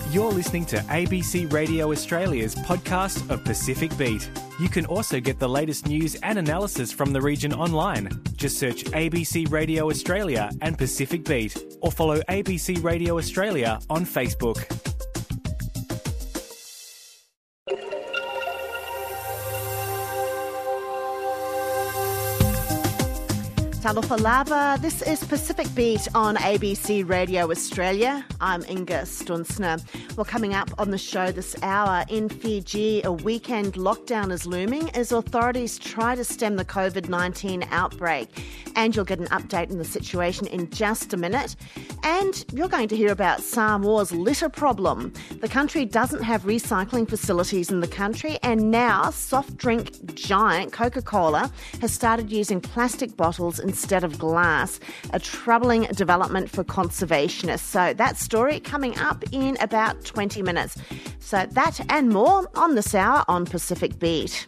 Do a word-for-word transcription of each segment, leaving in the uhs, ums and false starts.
You're listening to A B C Radio Australia's podcast of Pacific Beat. You can also get the latest news and analysis from the region online. Just search A B C Radio Australia and Pacific Beat, or follow A B C Radio Australia on Facebook. Talofa lava. This is Pacific Beat on A B C Radio Australia. I'm Inga Stunsner. Well, coming up on the show this hour, in Fiji, a weekend lockdown is looming as authorities try to stem the COVID nineteen outbreak. And you'll get an update on the situation in just a minute. And you're going to hear about Samoa's litter problem. The country doesn't have recycling facilities in the country, and now soft drink giant Coca-Cola has started using plastic bottles instead of glass, a troubling development for conservationists. So that story coming up in about twenty minutes. So that and more on this hour on Pacific Beat.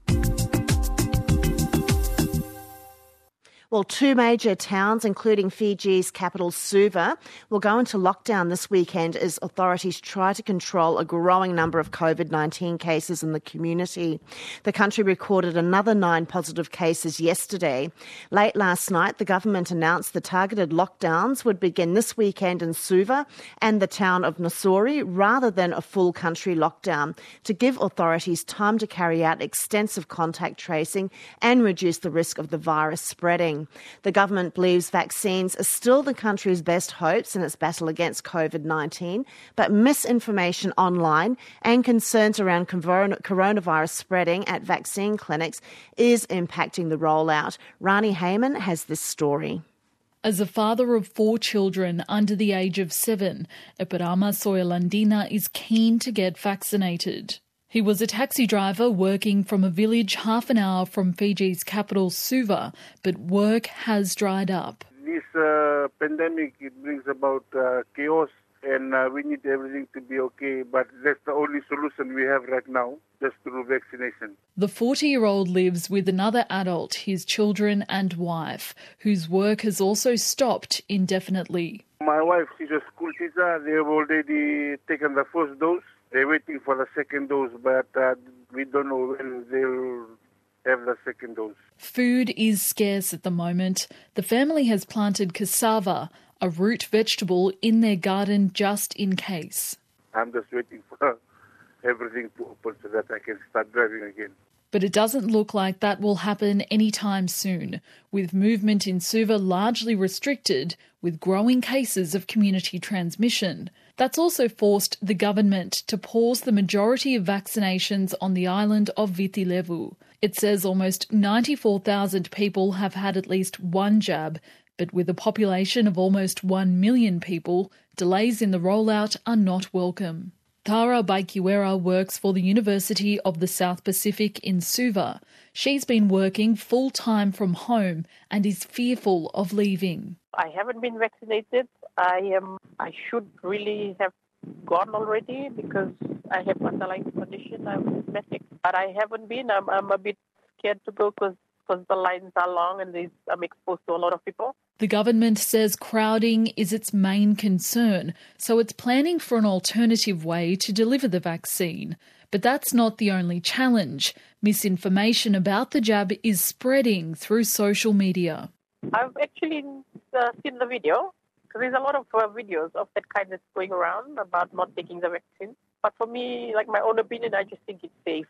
Well, two major towns, including Fiji's capital Suva, will go into lockdown this weekend as authorities try to control a growing number of COVID nineteen cases in the community. The country recorded another nine positive cases yesterday. Late last night, the government announced the targeted lockdowns would begin this weekend in Suva and the town of Nassori, rather than a full country lockdown, to give authorities time to carry out extensive contact tracing and reduce the risk of the virus spreading. The government believes vaccines are still the country's best hopes in its battle against COVID nineteen, but misinformation online and concerns around coronavirus spreading at vaccine clinics is impacting the rollout. Rani Heyman has this story. As a father of four children under the age of seven, Epirama Soyalandina is keen to get vaccinated. He was a taxi driver working from a village half an hour from Fiji's capital, Suva, but work has dried up. This uh, pandemic, it brings about uh, chaos, and uh, we need everything to be okay, but that's the only solution we have right now, just through vaccination. The forty-year-old lives with another adult, his children and wife, whose work has also stopped indefinitely. My wife, she's a school teacher. They have already taken the first dose. They're waiting for the second dose, but uh, we don't know when they'll have the second dose. Food is scarce at the moment. The family has planted cassava, a root vegetable, in their garden just in case. I'm just waiting for everything to open so that I can start driving again. But it doesn't look like that will happen anytime soon, with movement in Suva largely restricted, with growing cases of community transmission. That's also forced the government to pause the majority of vaccinations on the island of Viti Levu. It says almost ninety-four thousand people have had at least one jab, but with a population of almost one million people, delays in the rollout are not welcome. Tara Baikiwera works for the University of the South Pacific in Suva. She's been working full-time from home and is fearful of leaving. I haven't been vaccinated. I am. I should really have gone already because I have underlying condition. I'm asthmatic, but I haven't been. I'm, I'm a bit scared to go because because the lines are long and there's, I'm exposed to a lot of people. The government says crowding is its main concern, so it's planning for an alternative way to deliver the vaccine. But that's not the only challenge. Misinformation about the jab is spreading through social media. I've actually uh, seen the video, because there's a lot of uh, videos of that kind that's going around about not taking the vaccine. But for me, like my own opinion, I just think it's safe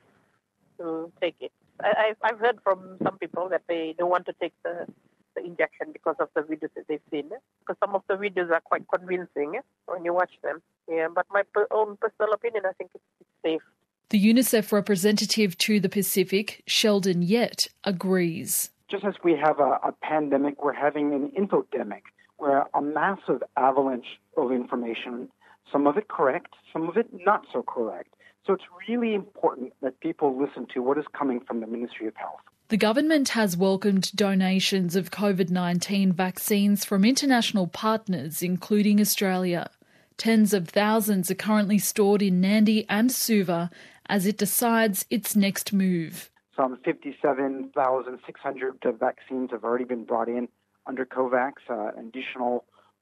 to take it. I, I've heard from some people that they don't want to take the, the injection because of the videos that they've seen. Because some of the videos are quite convincing when you watch them. Yeah, but my per- own personal opinion, I think it's, it's safe. The UNICEF representative to the Pacific, Sheldon Yett, agrees. Just as we have a, a pandemic, we're having an infodemic, where a massive avalanche of information, some of it correct, some of it not so correct. So it's really important that people listen to what is coming from the Ministry of Health. The government has welcomed donations of COVID nineteen vaccines from international partners, including Australia. Tens of thousands are currently stored in Nadi and Suva as it decides its next move. Some fifty-seven thousand six hundred vaccines have already been brought in under COVAX. Uh, an additional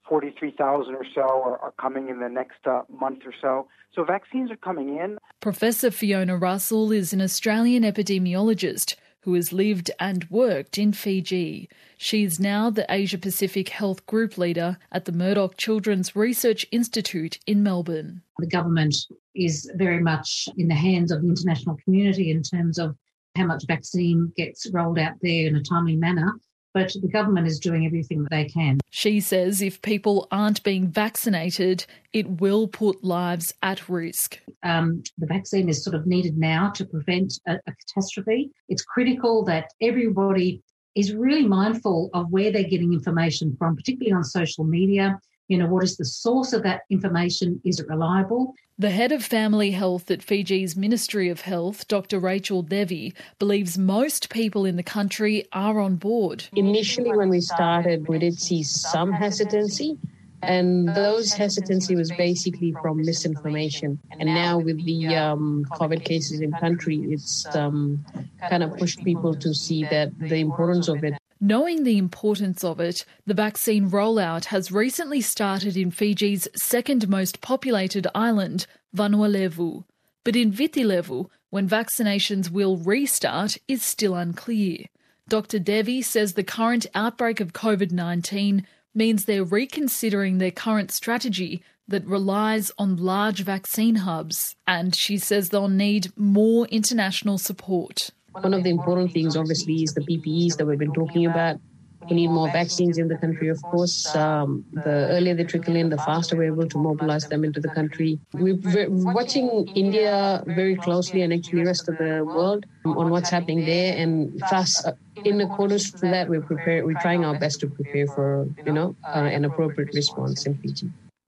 forty-three thousand or so are, are coming in the next uh, month or so. So vaccines are coming in. Professor Fiona Russell is an Australian epidemiologist who has lived and worked in Fiji. She is now the Asia Pacific Health Group Leader at the Murdoch Children's Research Institute in Melbourne. The government is very much in the hands of the international community in terms of how much vaccine gets rolled out there in a timely manner, but the government is doing everything that they can. She says if people aren't being vaccinated, it will put lives at risk. Um, the vaccine is sort of needed now to prevent a, a catastrophe. It's critical that everybody is really mindful of where they're getting information from, particularly on social media. You know, what is the source of that information? Is it reliable? The head of family health at Fiji's Ministry of Health, Doctor Rachel Devi, believes most people in the country are on board. Initially, when we started, we did see some hesitancy, and those hesitancy was basically from misinformation. And now with the um, COVID cases in country, it's um, kind of pushed people to see that the importance of it. Knowing the importance of it, the vaccine rollout has recently started in Fiji's second most populated island, Vanuatu. But in Viti Levu, when vaccinations will restart, is still unclear. Doctor Devi says the current outbreak of COVID nineteen means they're reconsidering their current strategy that relies on large vaccine hubs, and she says they'll need more international support. One of the important things, obviously, is the P P Es that we've been talking about. We need more vaccines in the country, of course. Um, the earlier they trickle in, the faster we're able to mobilize them into the country. We're watching India very closely, and actually the rest of the world, on what's happening there. And thus, in accordance to that, we're prepared. We're trying our best to prepare for, you know, uh, an appropriate response in Fiji.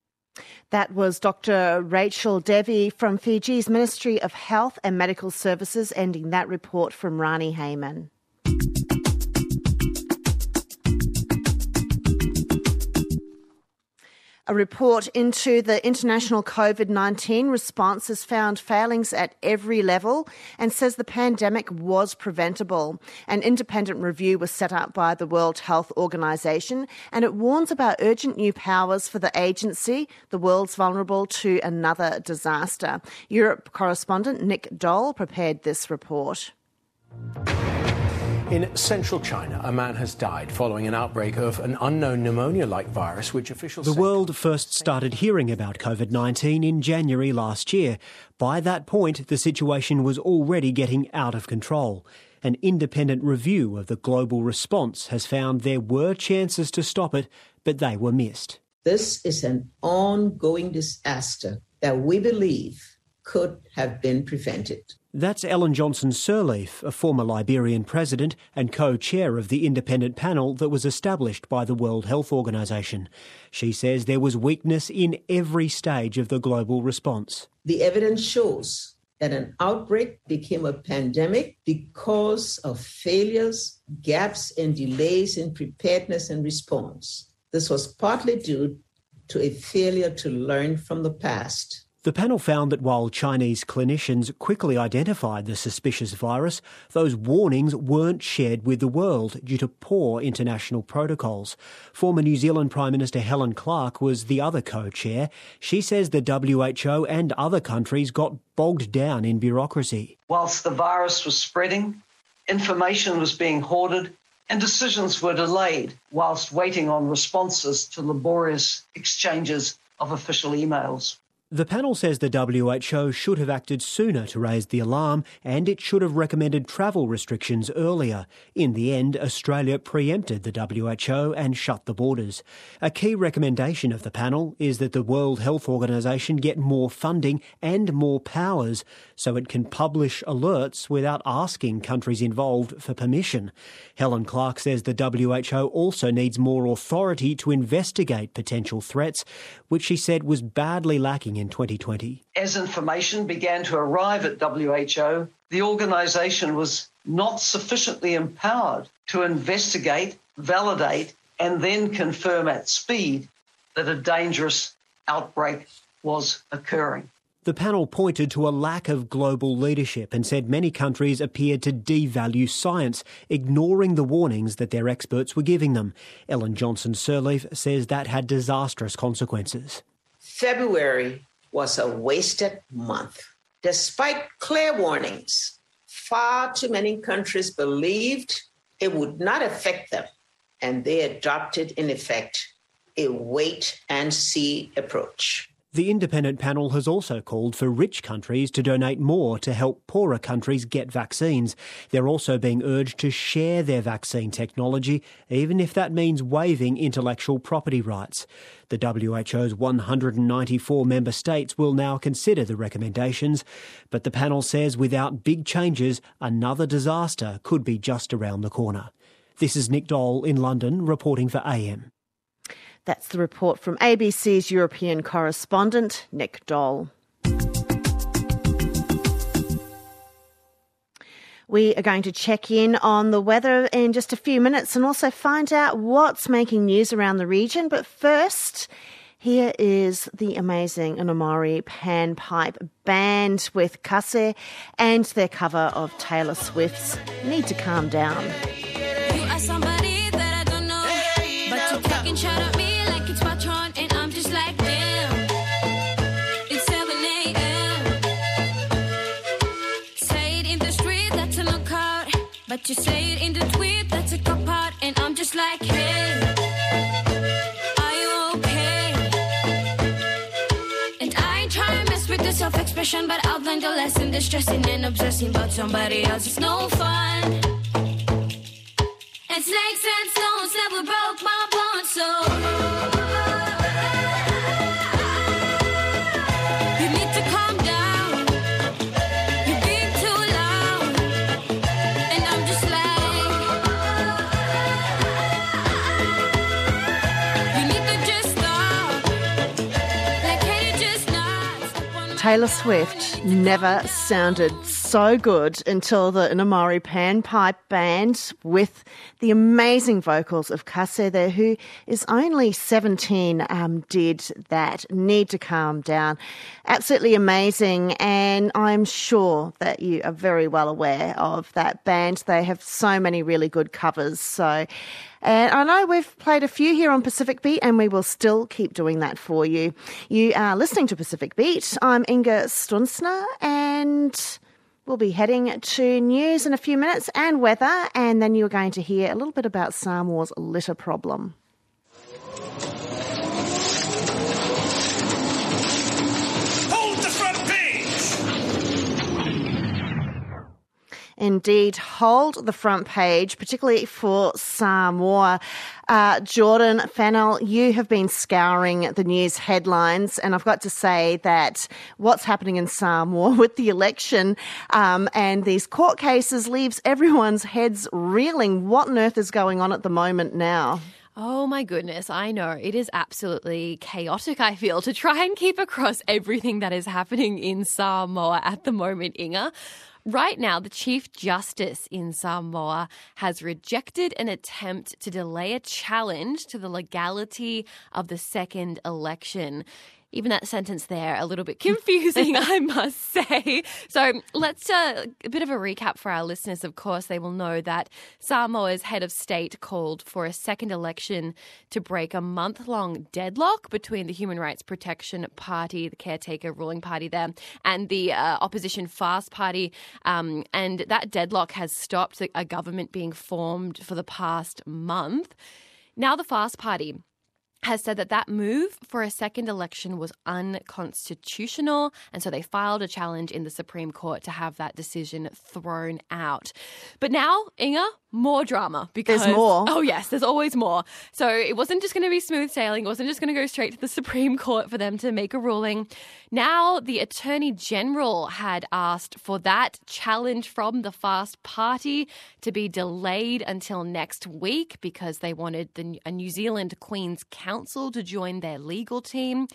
That was Doctor Rachel Devi from Fiji's Ministry of Health and Medical Services, ending that report from Rani Heyman. A report into the international COVID nineteen response has found failings at every level and says the pandemic was preventable. An independent review was set up by the World Health Organization, and it warns about urgent new powers for the agency. The world's vulnerable to another disaster. Europe correspondent Nick Dole prepared this report. In central China, a man has died following an outbreak of an unknown pneumonia-like virus, which officials The world first started hearing about COVID nineteen in January last year. By that point, the situation was already getting out of control. An independent review of the global response has found there were chances to stop it, but they were missed. This is an ongoing disaster that we believe could have been prevented. That's Ellen Johnson-Sirleaf, a former Liberian president and co-chair of the independent panel that was established by the World Health Organization. She says there was weakness in every stage of the global response. The evidence shows that an outbreak became a pandemic because of failures, gaps, and delays in preparedness and response. This was partly due to a failure to learn from the past. The panel found that while Chinese clinicians quickly identified the suspicious virus, those warnings weren't shared with the world due to poor international protocols. Former New Zealand Prime Minister Helen Clark was the other co-chair. She says the W H O and other countries got bogged down in bureaucracy. Whilst the virus was spreading, information was being hoarded and decisions were delayed whilst waiting on responses to laborious exchanges of official emails. The panel says the W H O should have acted sooner to raise the alarm, and it should have recommended travel restrictions earlier. In the end, Australia preempted the W H O and shut the borders. A key recommendation of the panel is that the World Health Organization get more funding and more powers so it can publish alerts without asking countries involved for permission. Helen Clark says the W H O also needs more authority to investigate potential threats, which she said was badly lacking in in twenty twenty. As information began to arrive at W H O, the organisation was not sufficiently empowered to investigate, validate, and then confirm at speed that a dangerous outbreak was occurring. The panel pointed to a lack of global leadership and said many countries appeared to devalue science, ignoring the warnings that their experts were giving them. Ellen Johnson-Sirleaf says that had disastrous consequences. February was a wasted month. Despite clear warnings, far too many countries believed it would not affect them, and they adopted, in effect, a wait-and-see approach. The independent panel has also called for rich countries to donate more to help poorer countries get vaccines. They're also being urged to share their vaccine technology, even if that means waiving intellectual property rights. The W H O's one hundred ninety-four member states will now consider the recommendations, but the panel says without big changes, another disaster could be just around the corner. This is Nick Dole in London, reporting for A M. That's the report from A B C's European correspondent, Nick Dole. We are going to check in on the weather in just a few minutes and also find out what's making news around the region. But first, here is the amazing Inamori Panpipe Band with Kase and their cover of Taylor Swift's Need to Calm Down. You are somebody that I don't know, but you talking shut at me. But you say it in the tweet, that's a cop out, and I'm just like, hey, are you okay? And I ain't trying to mess with the self-expression, but I've learned a lesson. Distressing and obsessing about somebody else is no fun. And snakes and stones never broke my bones, so you need to calm down. Taylor Swift never sounded so good until the Inamori Panpipe Band with the amazing vocals of Kase there, who is only seventeen, um, did that. Need to Calm Down. Absolutely amazing, and I'm sure that you are very well aware of that band. They have so many really good covers, so... And I know we've played a few here on Pacific Beat, and we will still keep doing that for you. You are listening to Pacific Beat. I'm Inga Stunzner, and we'll be heading to news in a few minutes and weather, and then you're going to hear a little bit about Samoa's litter problem. Indeed, hold the front page, particularly for Samoa. Uh, Jordan Fennell, you have been scouring the news headlines, and I've got to say that what's happening in Samoa with the election um, and these court cases leaves everyone's heads reeling. What on earth is going on at the moment now? Oh my goodness, I know. It is absolutely chaotic, I feel, to try and keep across everything that is happening in Samoa at the moment, Inga. Right now, the Chief Justice in Samoa has rejected an attempt to delay a challenge to the legality of the second election. Even that sentence there, a little bit confusing, I must say. So let's uh, a bit of a recap for our listeners. Of course, they will know that Samoa's head of state called for a second election to break a month-long deadlock between the Human Rights Protection Party, the caretaker ruling party there, and the uh, opposition Fast Party. Um, and that deadlock has stopped a government being formed for the past month. Now the Fast Party has said that that move for a second election was unconstitutional, and so they filed a challenge in the Supreme Court to have that decision thrown out. But now, Inga, more drama. Because, there's more. Oh, yes, there's always more. So it wasn't just going to be smooth sailing. It wasn't just going to go straight to the Supreme Court for them to make a ruling. Now, the Attorney General had asked for that challenge from the Fast Party to be delayed until next week because they wanted the, a New Zealand Queen's Counsel to join their legal team.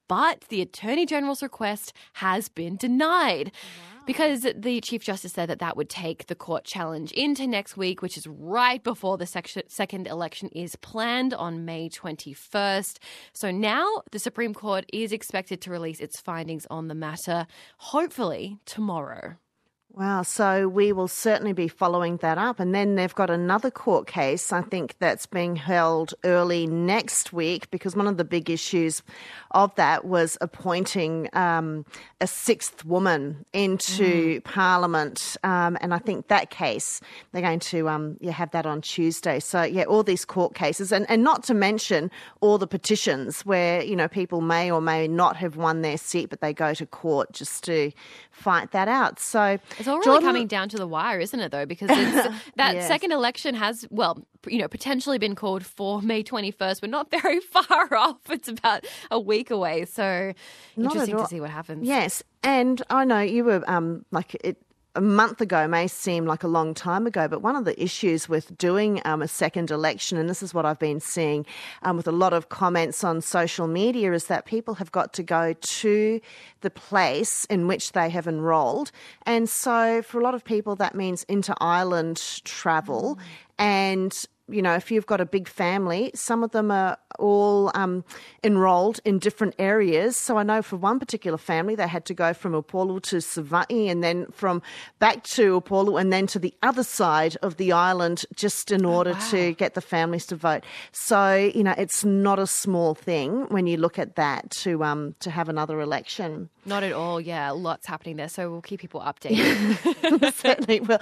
but the Attorney General's request has been denied. Because the Chief Justice said that that would take the court challenge into next week, which is right before the sec- second election is planned on May twenty-first. So now the Supreme Court is expected to release its findings on the matter, hopefully tomorrow. Wow, so we will certainly be following that up. And then they've got another court case, I think, that's being held early next week, because one of the big issues of that was appointing um, a sixth woman into mm. Parliament. Um, and I think that case, they're going to um, yeah, have that on Tuesday. So, yeah, all these court cases, and, and not to mention all the petitions where, you know, people may or may not have won their seat, but they go to court just to fight that out. So it's all really Jordan, coming down to the wire, isn't it, though? Because it's, that yes. second election has, well, you know, potentially been called for May twenty-first. We're not very far off. It's about a week away. So not interesting to see what happens. Yes. And I know you were um, like it. A month ago may seem like a long time ago, but one of the issues with doing um, a second election, and this is what I've been seeing um, with a lot of comments on social media, is that people have got to go to the place in which they have enrolled. And so for a lot of people, that means inter-island travel. Mm. And you know, if you've got a big family, some of them are all um, enrolled in different areas. So I know for one particular family, they had to go from Upolu to Savai'i and then from back to Upolu and then to the other side of the island just in order oh, wow. to get the families to vote. So, you know, it's not a small thing when you look at that to um, to have another election. Not at all, yeah. Lots happening there, so we'll keep people updated. Certainly will.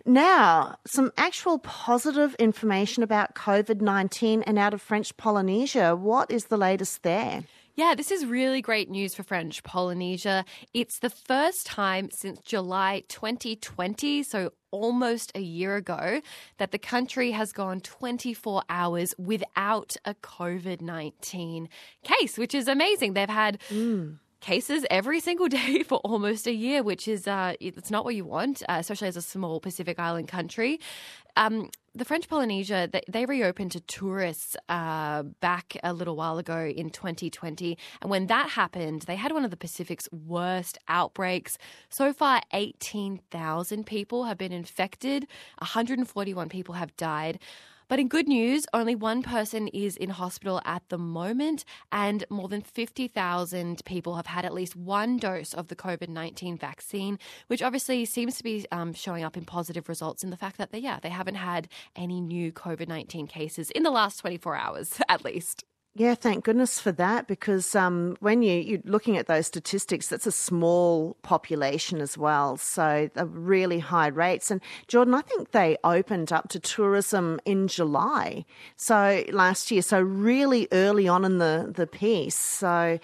Now, some actual positive information about COVID nineteen and out of French Polynesia. What is the latest there? Yeah, this is really great news for French Polynesia. It's the first time since July twenty twenty, so almost a year ago, that the country has gone twenty-four hours without a COVID nineteen case, which is amazing. They've had... Mm. cases every single day for almost a year, which is uh, it's not what you want, uh, especially as a small Pacific Island country. Um, the French Polynesia, they, they reopened to tourists uh, back a little while ago in twenty twenty. And when that happened, they had one of the Pacific's worst outbreaks. So far, eighteen thousand people have been infected. one hundred forty-one people have died. But in good news, only one person is in hospital at the moment, and more than fifty thousand people have had at least one dose of the COVID nineteen vaccine, which obviously seems to be um, showing up in positive results in the fact that, they, yeah, they haven't had any new COVID nineteen cases in the last twenty-four hours, at least. Yeah, thank goodness for that, because um, when you, you're looking at those statistics, that's a small population as well, so they're really high rates. And Jordan, I think they opened up to tourism in July, so last year, so really early on in the, the piece. So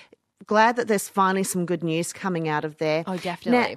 glad that there's finally some good news coming out of there. Oh, definitely. Now,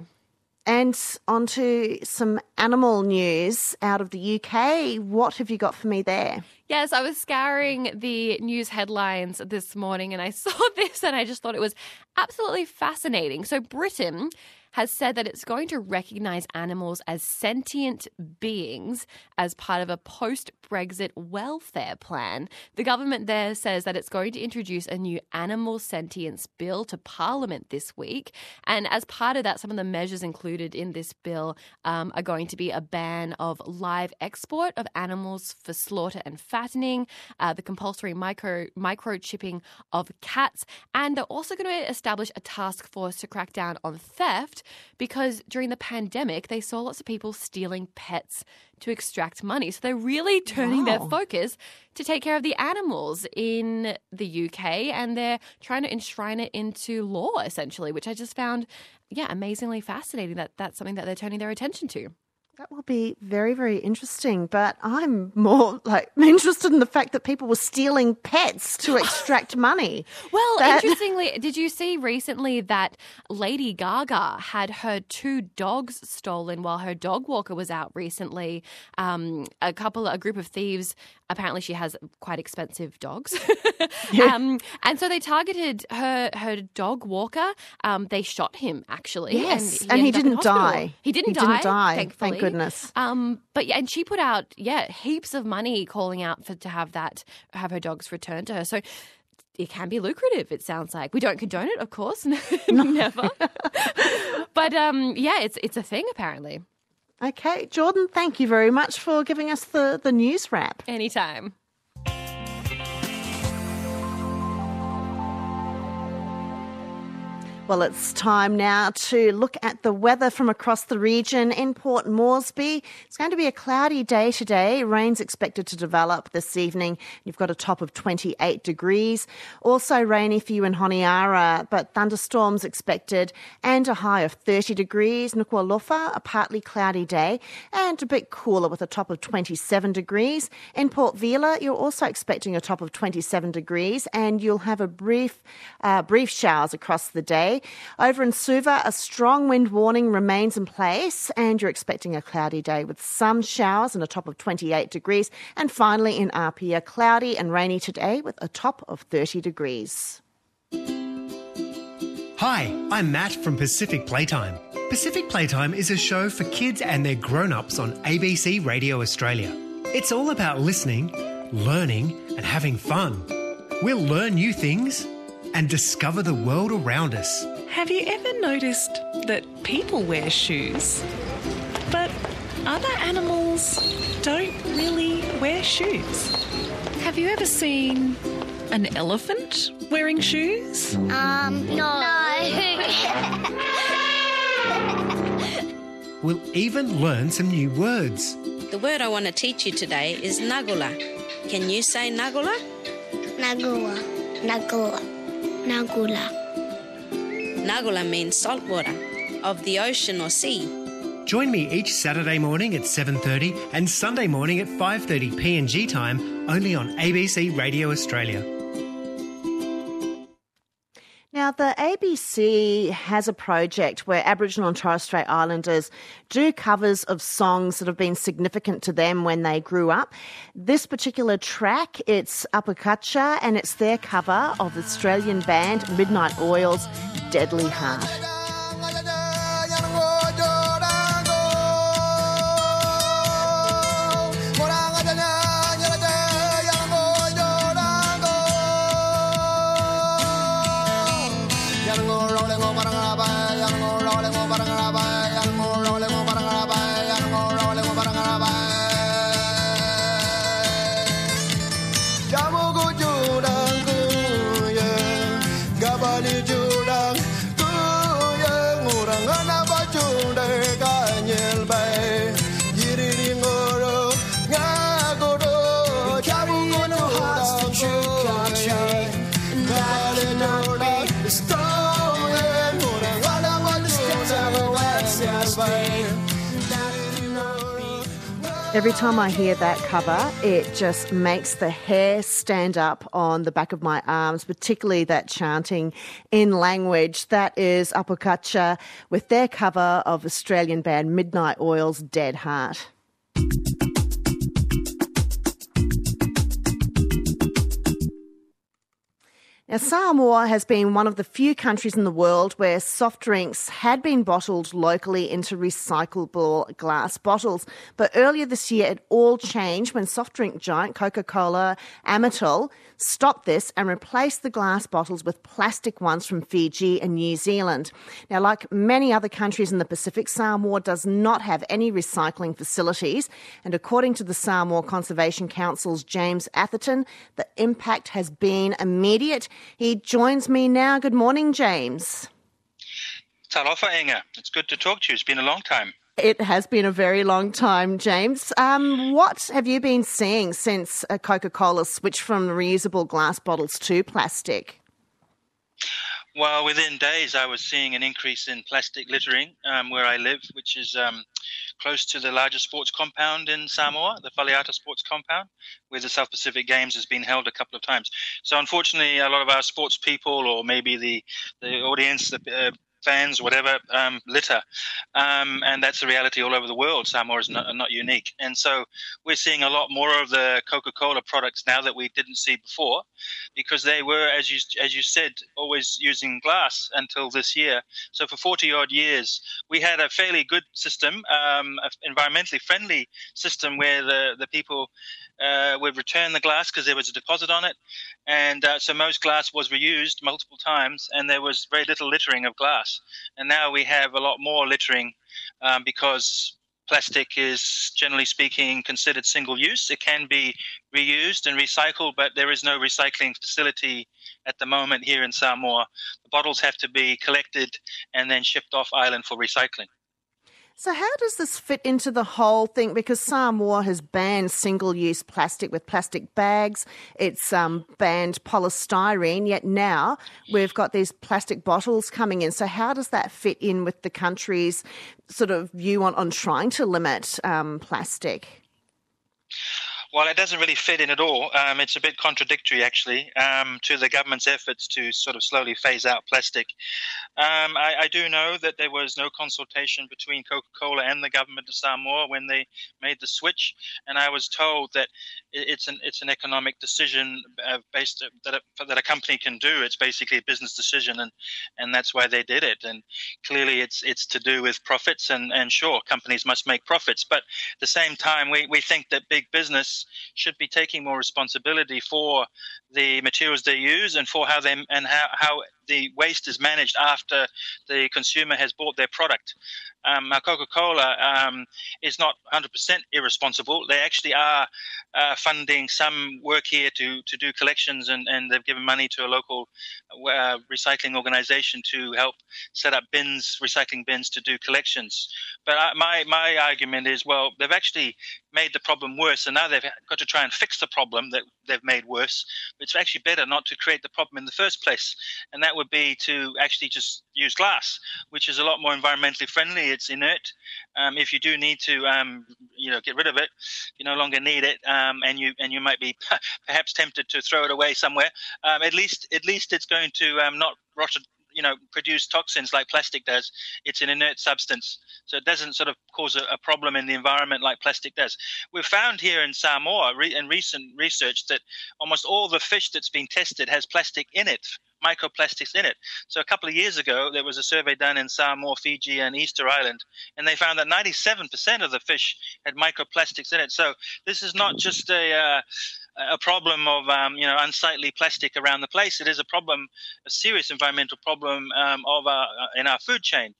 and on to some animal news out of the U K. What have you got for me there? Yes, I was scouring the news headlines this morning and I saw this and I just thought it was absolutely fascinating. So Britain has said that it's going to recognise animals as sentient beings as part of a post-Brexit welfare plan. The government there says that it's going to introduce a new animal sentience bill to Parliament this week. And as part of that, some of the measures included in this bill um, are going to be a ban of live export of animals for slaughter and fattening, uh, the compulsory micro microchipping of cats, and they're also going to establish a task force to crack down on theft, because during the pandemic, they saw lots of people stealing pets to extract money. So they're really turning wow. their focus to take care of the animals in the U K, and they're trying to enshrine it into law, essentially, which I just found, yeah, amazingly fascinating that that's something that they're turning their attention to. That will be very, very interesting. But I'm more like interested in the fact that people were stealing pets to extract money. Well, that... interestingly, did you see recently that Lady Gaga had her two dogs stolen while her dog walker was out recently? Um, a couple, a group of thieves. Apparently, she has quite expensive dogs, yeah. um, and so they targeted her her dog walker. Um, they shot him actually. Yes, and he, and he didn't die. He didn't he die. Didn't die. Thankfully. Thank goodness. Um, but yeah, and she put out yeah heaps of money calling out for to have that have her dogs returned to her. So it can be lucrative, it sounds like. We don't condone it, of course. Never. But um, yeah, it's it's a thing apparently. Okay, Jordan, thank you very much for giving us the, the news wrap. Anytime. Well, it's time now to look at the weather from across the region. In Port Moresby, it's going to be a cloudy day today. Rain's expected to develop this evening. You've got a top of twenty-eight degrees. Also rainy for you in Honiara, but thunderstorms expected and a high of thirty degrees. Nuku'alofa, a partly cloudy day and a bit cooler with a top of twenty-seven degrees. In Port Vila, you're also expecting a top of twenty-seven degrees and you'll have a brief, uh, brief showers across the day. Over in Suva, a strong wind warning remains in place and you're expecting a cloudy day with some showers and a top of twenty-eight degrees. And finally in Apia, cloudy and rainy today with a top of thirty degrees. Hi, I'm Matt from Pacific Playtime. Pacific Playtime is a show for kids and their grown-ups on A B C Radio Australia. It's all about listening, learning and having fun. We'll learn new things and discover the world around us. Have you ever noticed that people wear shoes, but other animals don't really wear shoes? Have you ever seen an elephant wearing shoes? Um, no. We'll even learn some new words. The word I want to teach you today is nagula. Can you say nagula? Nagula. Nagula. Nagula. Nagula means salt water, of the ocean or sea. Join me each Saturday morning at seven thirty and Sunday morning at five thirty P N G time, only on A B C Radio Australia. Now, the A B C has a project where Aboriginal and Torres Strait Islanders do covers of songs that have been significant to them when they grew up. This particular track, it's Apukatcha, and it's their cover of Australian band Midnight Oil's Deadly Heart. Every time I hear that cover, it just makes the hair stand up on the back of my arms, particularly that chanting in language. That is Apukatcha with their cover of Australian band Midnight Oil's Dead Heart. Now, Samoa has been one of the few countries in the world where soft drinks had been bottled locally into recyclable glass bottles. But earlier this year, it all changed when soft drink giant Coca-Cola Amatil stopped this and replaced the glass bottles with plastic ones from Fiji and New Zealand. Now, like many other countries in the Pacific, Samoa does not have any recycling facilities. And according to the Samoa Conservation Council's James Atherton, the impact has been immediate. He joins me now. Good morning, James. Talofa, Inga. It's good to talk to you. It's been a long time. It has been a very long time, James. Um, what have you been seeing since uh, Coca-Cola switched from reusable glass bottles to plastic? Well, within days, I was seeing an increase in plastic littering um, where I live, which is um, close to the largest sports compound in Samoa, the Whaleata Sports Compound, where the South Pacific Games has been held a couple of times. So unfortunately, a lot of our sports people, or maybe the, the audience, the uh, fans, whatever, um, litter. Um, and that's the reality all over the world. Samoa is not, not unique. And so we're seeing a lot more of the Coca-Cola products now that we didn't see before, because they were, as you as you said, always using glass until this year. So for forty-odd years, we had a fairly good system, um, an environmentally friendly system where the, the people uh, we've returned the glass because there was a deposit on it. And uh, so most glass was reused multiple times, and there was very little littering of glass. And now we have a lot more littering um, because plastic is, generally speaking, considered single-use. It can be reused and recycled, but there is no recycling facility at the moment here in Samoa. The bottles have to be collected and then shipped off island for recycling. So how does this fit into the whole thing? Because Samoa has banned single-use plastic with plastic bags. It's um, banned polystyrene, yet now we've got these plastic bottles coming in. So how does that fit in with the country's sort of view on, on trying to limit um, plastic? Well, it doesn't really fit in at all. Um, it's a bit contradictory, actually, um, to the government's efforts to sort of slowly phase out plastic. Um, I, I do know that there was no consultation between Coca-Cola and the government of Samoa when they made the switch, and I was told that it's an it's an economic decision uh, based that a, that a company can do. It's basically a business decision, and, and that's why they did it. And clearly, it's it's to do with profits, and, and sure, companies must make profits, but at the same time, we, we think that big business should be taking more responsibility for the materials they use and for how they and how, how the waste is managed after the consumer has bought their product. Um, now Coca-Cola um, is not one hundred percent irresponsible. They actually are uh, funding some work here to, to do collections, and, and they've given money to a local uh, recycling organization to help set up bins, recycling bins to do collections. But I, my, my argument is, well, they've actually made the problem worse, and now they've got to try and fix the problem that they've made worse. It's actually better not to create the problem in the first place, and that would be to actually just use glass, which is a lot more environmentally friendly. It's inert. Um, if you do need to, um, you know, get rid of it, you no longer need it, um, and you and you might be perhaps tempted to throw it away somewhere. Um, at least, at least it's going to um, not rot, you know, produce toxins like plastic does. It's an inert substance, so it doesn't sort of cause a, a problem in the environment like plastic does. We've found here in Samoa, re- in recent research, that almost all the fish that's been tested has plastic in it, microplastics in it. So a couple of years ago, there was a survey done in Samoa, Fiji, and Easter Island, and they found that ninety-seven percent of the fish had microplastics in it. So this is not just a uh, a problem of um, you know unsightly plastic around the place. It is a problem, a serious environmental problem um, of our, in our food chain.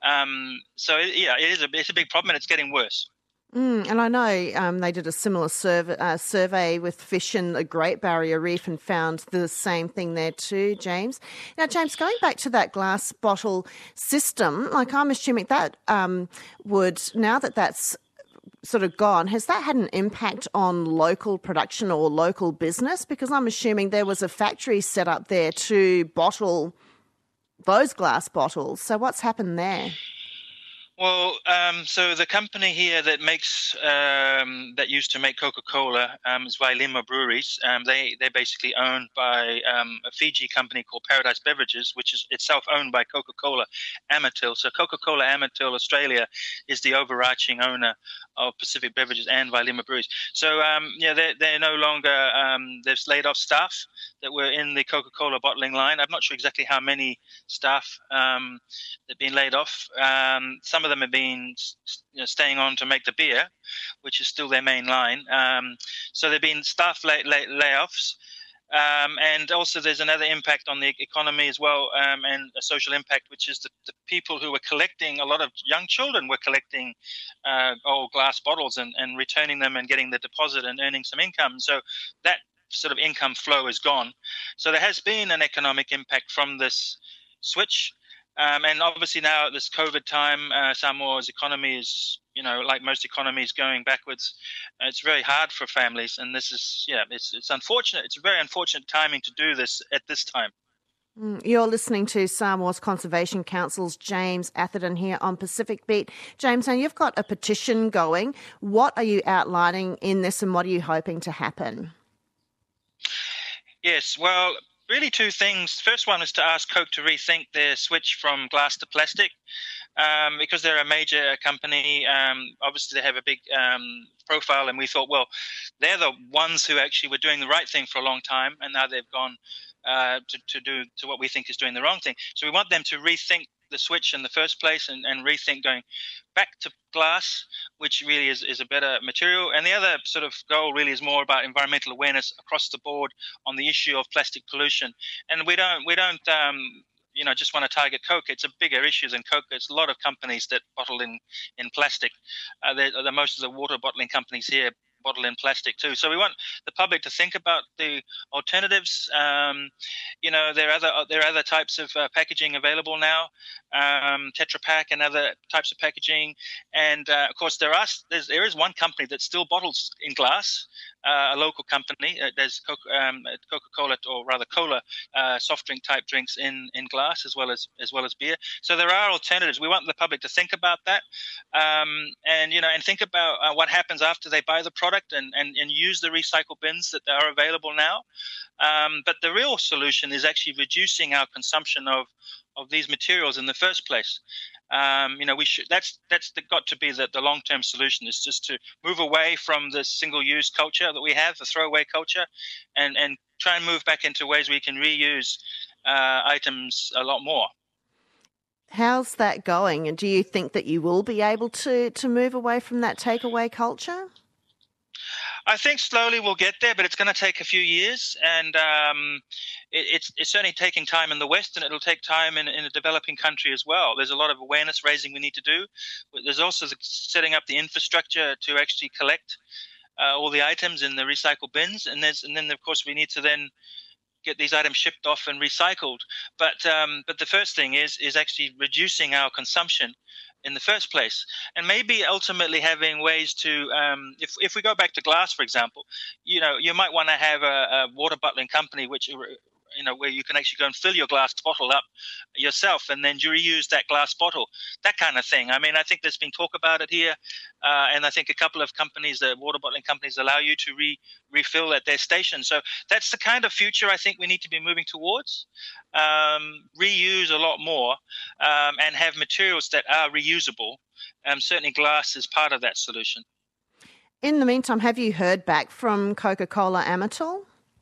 Um, so it, yeah, it is a it's a big problem, and it's getting worse. Mm, and I know um, they did a similar survey, uh, survey with fish in the Great Barrier Reef and found the same thing there too, James. Now, James, going back to that glass bottle system, like I'm assuming that um, would, now that that's sort of gone, has that had an impact on local production or local business? Because I'm assuming there was a factory set up there to bottle those glass bottles. So what's happened there? Well, um, so the company here that makes um, that used to make Coca-Cola um, is Wailima Breweries. Um, they they're basically owned by um, a Fiji company called Paradise Beverages, which is itself owned by Coca-Cola Amatil. So Coca-Cola Amatil Australia is the overarching owner of Pacific Beverages and Wailima Breweries. So um, yeah, they're they're no longer um, they've laid off staff that were in the Coca-Cola bottling line. I'm not sure exactly how many staff um, that've been laid off. Um, some of them have been you know, staying on to make the beer, which is still their main line. Um, so there have been staff lay, lay, layoffs. Um, and also there's another impact on the economy as well, um, and a social impact, which is the, the people who were collecting, a lot of young children were collecting uh, old glass bottles and, and returning them and getting the deposit and earning some income. So that sort of income flow is gone. So there has been an economic impact from this switch. Um, and obviously now at this COVID time, uh, Samoa's economy is, you know, like most economies, going backwards. Uh, it's very hard for families, and this is, yeah, it's it's unfortunate. It's a very unfortunate timing to do this at this time. Mm, you're listening to Samoa's Conservation Council's James Atherton here on Pacific Beat. James, now you've got a petition going. What are you outlining in this, and what are you hoping to happen? Yes, well, really two things. First one is to ask Coke to rethink their switch from glass to plastic, um, because they're a major company. Um, obviously, they have a big um, profile, and we thought, well, they're the ones who actually were doing the right thing for a long time, and now they've gone uh, to, to do to what we think is doing the wrong thing. So we want them to rethink the switch in the first place and, and rethink going back to glass, which really is, is a better material. And the other sort of goal really is more about environmental awareness across the board on the issue of plastic pollution. And we don't we don't um, you know just want to target Coke. It's a bigger issue than Coke. There's a lot of companies that bottle in in plastic. Uh, the most of the water bottling companies here bottle in plastic too. So we want the public to think about the alternatives. Um, you know, there are other there are other types of uh, packaging available now, um, Tetra Pak and other types of packaging. And uh, of course, there are there's, there is one company that still bottles in glass. Uh, a local company. Uh, there's Coca, um, Coca-Cola, or rather cola, uh, soft drink type drinks in, in glass as well as as well as beer. So there are alternatives. We want the public to think about that, um, and you know, and think about uh, what happens after they buy the product, and, and, and use the recycle bins that are available now. Um, but the real solution is actually reducing our consumption of of these materials in the first place. Um, you know, we should. That's that's the, got to be the, the long-term solution. Is just to move away from the single-use culture that we have, the throwaway culture, and and try and move back into ways we can reuse uh, items a lot more. How's that going? And do you think that you will be able to to move away from that takeaway culture? I think slowly we'll get there, but it's going to take a few years, and um, it, it's it's certainly taking time in the West, and it'll take time in, in a developing country as well. There's a lot of awareness raising we need to do. But there's also the setting up the infrastructure to actually collect uh, all the items in the recycle bins, and there's and then of course we need to then get these items shipped off and recycled. But um, but the first thing is is actually reducing our consumption in the first place, and maybe ultimately having ways to, um, if if we go back to glass, for example, you know, you might want to have a, a water bottling company which, you know, where you can actually go and fill your glass bottle up yourself and then you reuse that glass bottle, that kind of thing. I mean, I think there's been talk about it here, uh, and I think a couple of companies, the water bottling companies, allow you to re refill at their station. So that's the kind of future I think we need to be moving towards. Um, reuse a lot more, um, and have materials that are reusable. Um, certainly glass is part of that solution. In the meantime, have you heard back from Coca-Cola Amatil?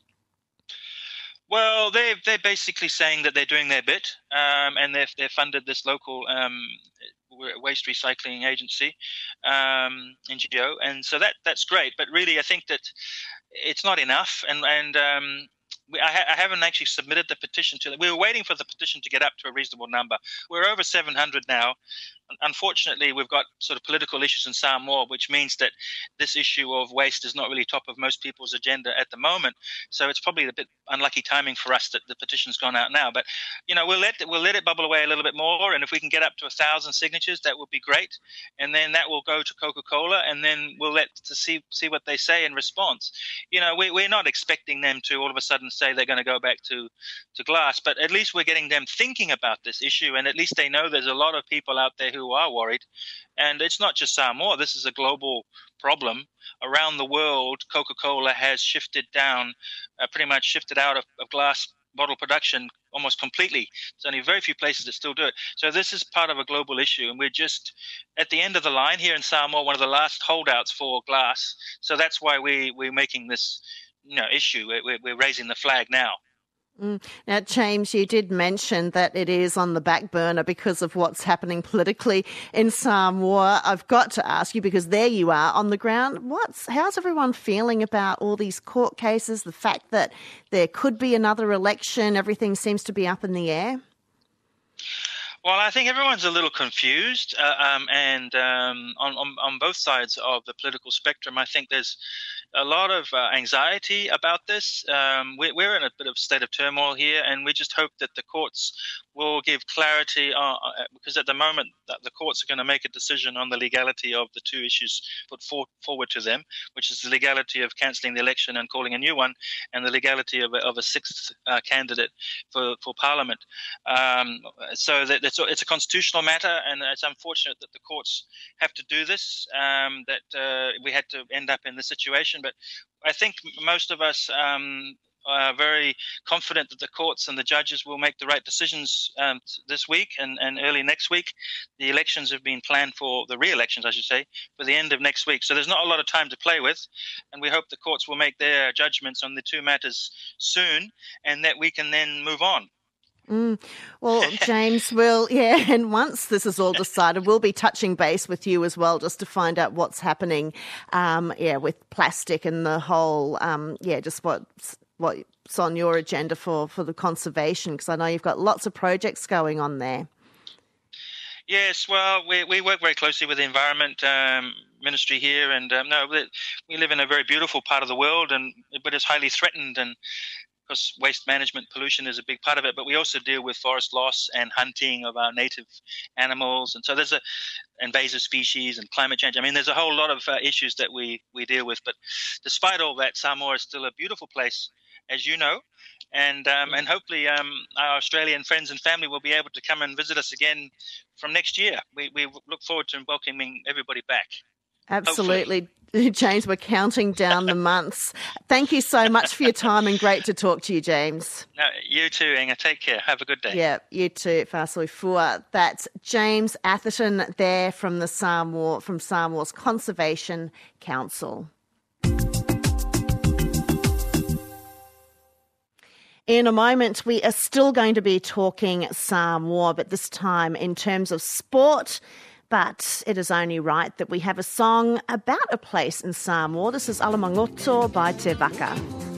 Well, they're, they're basically saying that they're doing their bit, um, and they've, they've funded this local um, waste recycling agency, um, N G O, and so that that's great. But really, I think that it's not enough, and, and um, we, I, ha- I haven't actually submitted the petition to them. We were waiting for the petition to get up to a reasonable number. We're over seven hundred now. Unfortunately, we've got sort of political issues in Samoa, which means that this issue of waste is not really top of most people's agenda at the moment. So it's probably a bit unlucky timing for us that the petition's gone out now. But, you know, we'll let it, we'll let it bubble away a little bit more. And if we can get up to a thousand signatures, that would be great. And then that will go to Coca-Cola, and then we'll let to see see what they say in response. You know, we, we're not expecting them to all of a sudden say they're going to go back to, to glass, but at least we're getting them thinking about this issue. And at least they know there's a lot of people out there who are worried, and it's not just Samoa. This is a global problem around the world. Coca-Cola has shifted down, uh, pretty much shifted out of, of glass bottle production almost completely. There's only very few places that still do it. So this is part of a global issue, and we're just at the end of the line here in Samoa, one of the last holdouts for glass. So that's why we we're making this, you know, issue. We're, we're raising the flag now. Mm. Now, James, you did mention that it is on the back burner because of what's happening politically in Samoa. I've got to ask you, because there you are on the ground, what's how's everyone feeling about all these court cases, the fact that there could be another election, everything seems to be up in the air? Well, I think everyone's a little confused, uh, um, and um, on, on on both sides of the political spectrum, I think there's a lot of uh, anxiety about this. Um, we're, we're in a bit of state of turmoil here, and we just hope that the courts will give clarity, uh, because at the moment the courts are going to make a decision on the legality of the two issues put for, forward to them, which is the legality of cancelling the election and calling a new one, and the legality of a, of a sixth uh, candidate for, for Parliament. Um, so that, that's, it's a constitutional matter, and it's unfortunate that the courts have to do this, um, that uh, we had to end up in this situation. But I think most of us um, are very confident that the courts and the judges will make the right decisions um, this week and, and early next week. The elections have been planned for, the re-elections, I should say, for the end of next week. So there's not a lot of time to play with, and we hope the courts will make their judgments on the two matters soon, and that we can then move on. Mm. Well, James, will yeah, and once this is all decided, we'll be touching base with you as well, just to find out what's happening, um, yeah, with plastic and the whole, um, yeah, just what's what's on your agenda for for the conservation, because I know you've got lots of projects going on there. Yes, well, we we work very closely with the Environment um, Ministry here, and um, no, we live in a very beautiful part of the world, and but it's highly threatened, and because waste management, pollution is a big part of it, but we also deal with forest loss and hunting of our native animals, and so there's a invasive species and climate change. I mean, there's a whole lot of uh, issues that we we deal with, but despite all that, Samoa is still a beautiful place, as you know. And um, and hopefully um, our Australian friends and family will be able to come and visit us again from next year. We we look forward to welcoming everybody back. Absolutely. Hopefully. James, we're counting down the months. Thank you so much for your time, and great to talk to you, James. No, you too, Inga. Take care. Have a good day. Yeah, you too, Fasoi Fua. That's James Atherton there from the Samoa, from Samoa's Conservation Council. In a moment, we are still going to be talking Samoa, but this time in terms of sport. But it is only right that we have a song about a place in Samoa. This is Alamangoto by Te Waka.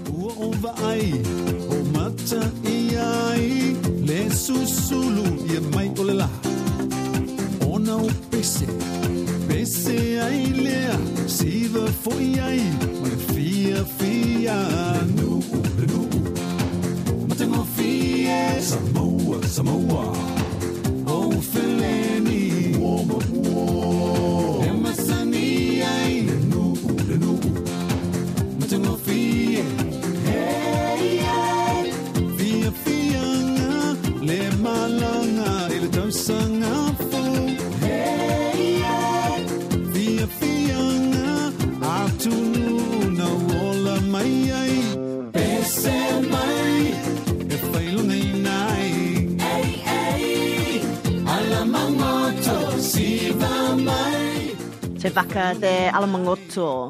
Samoa, Samoa, oh Feleni, Woma, Wo, Emasani, I knew, the new, Matango Fee, hey, Fia Fianga, Le Malanga, Il Dosanga, hey, Fia Fianga, Artunu, Nawola, my, Pese, my. Te Waka there, Alamangoto.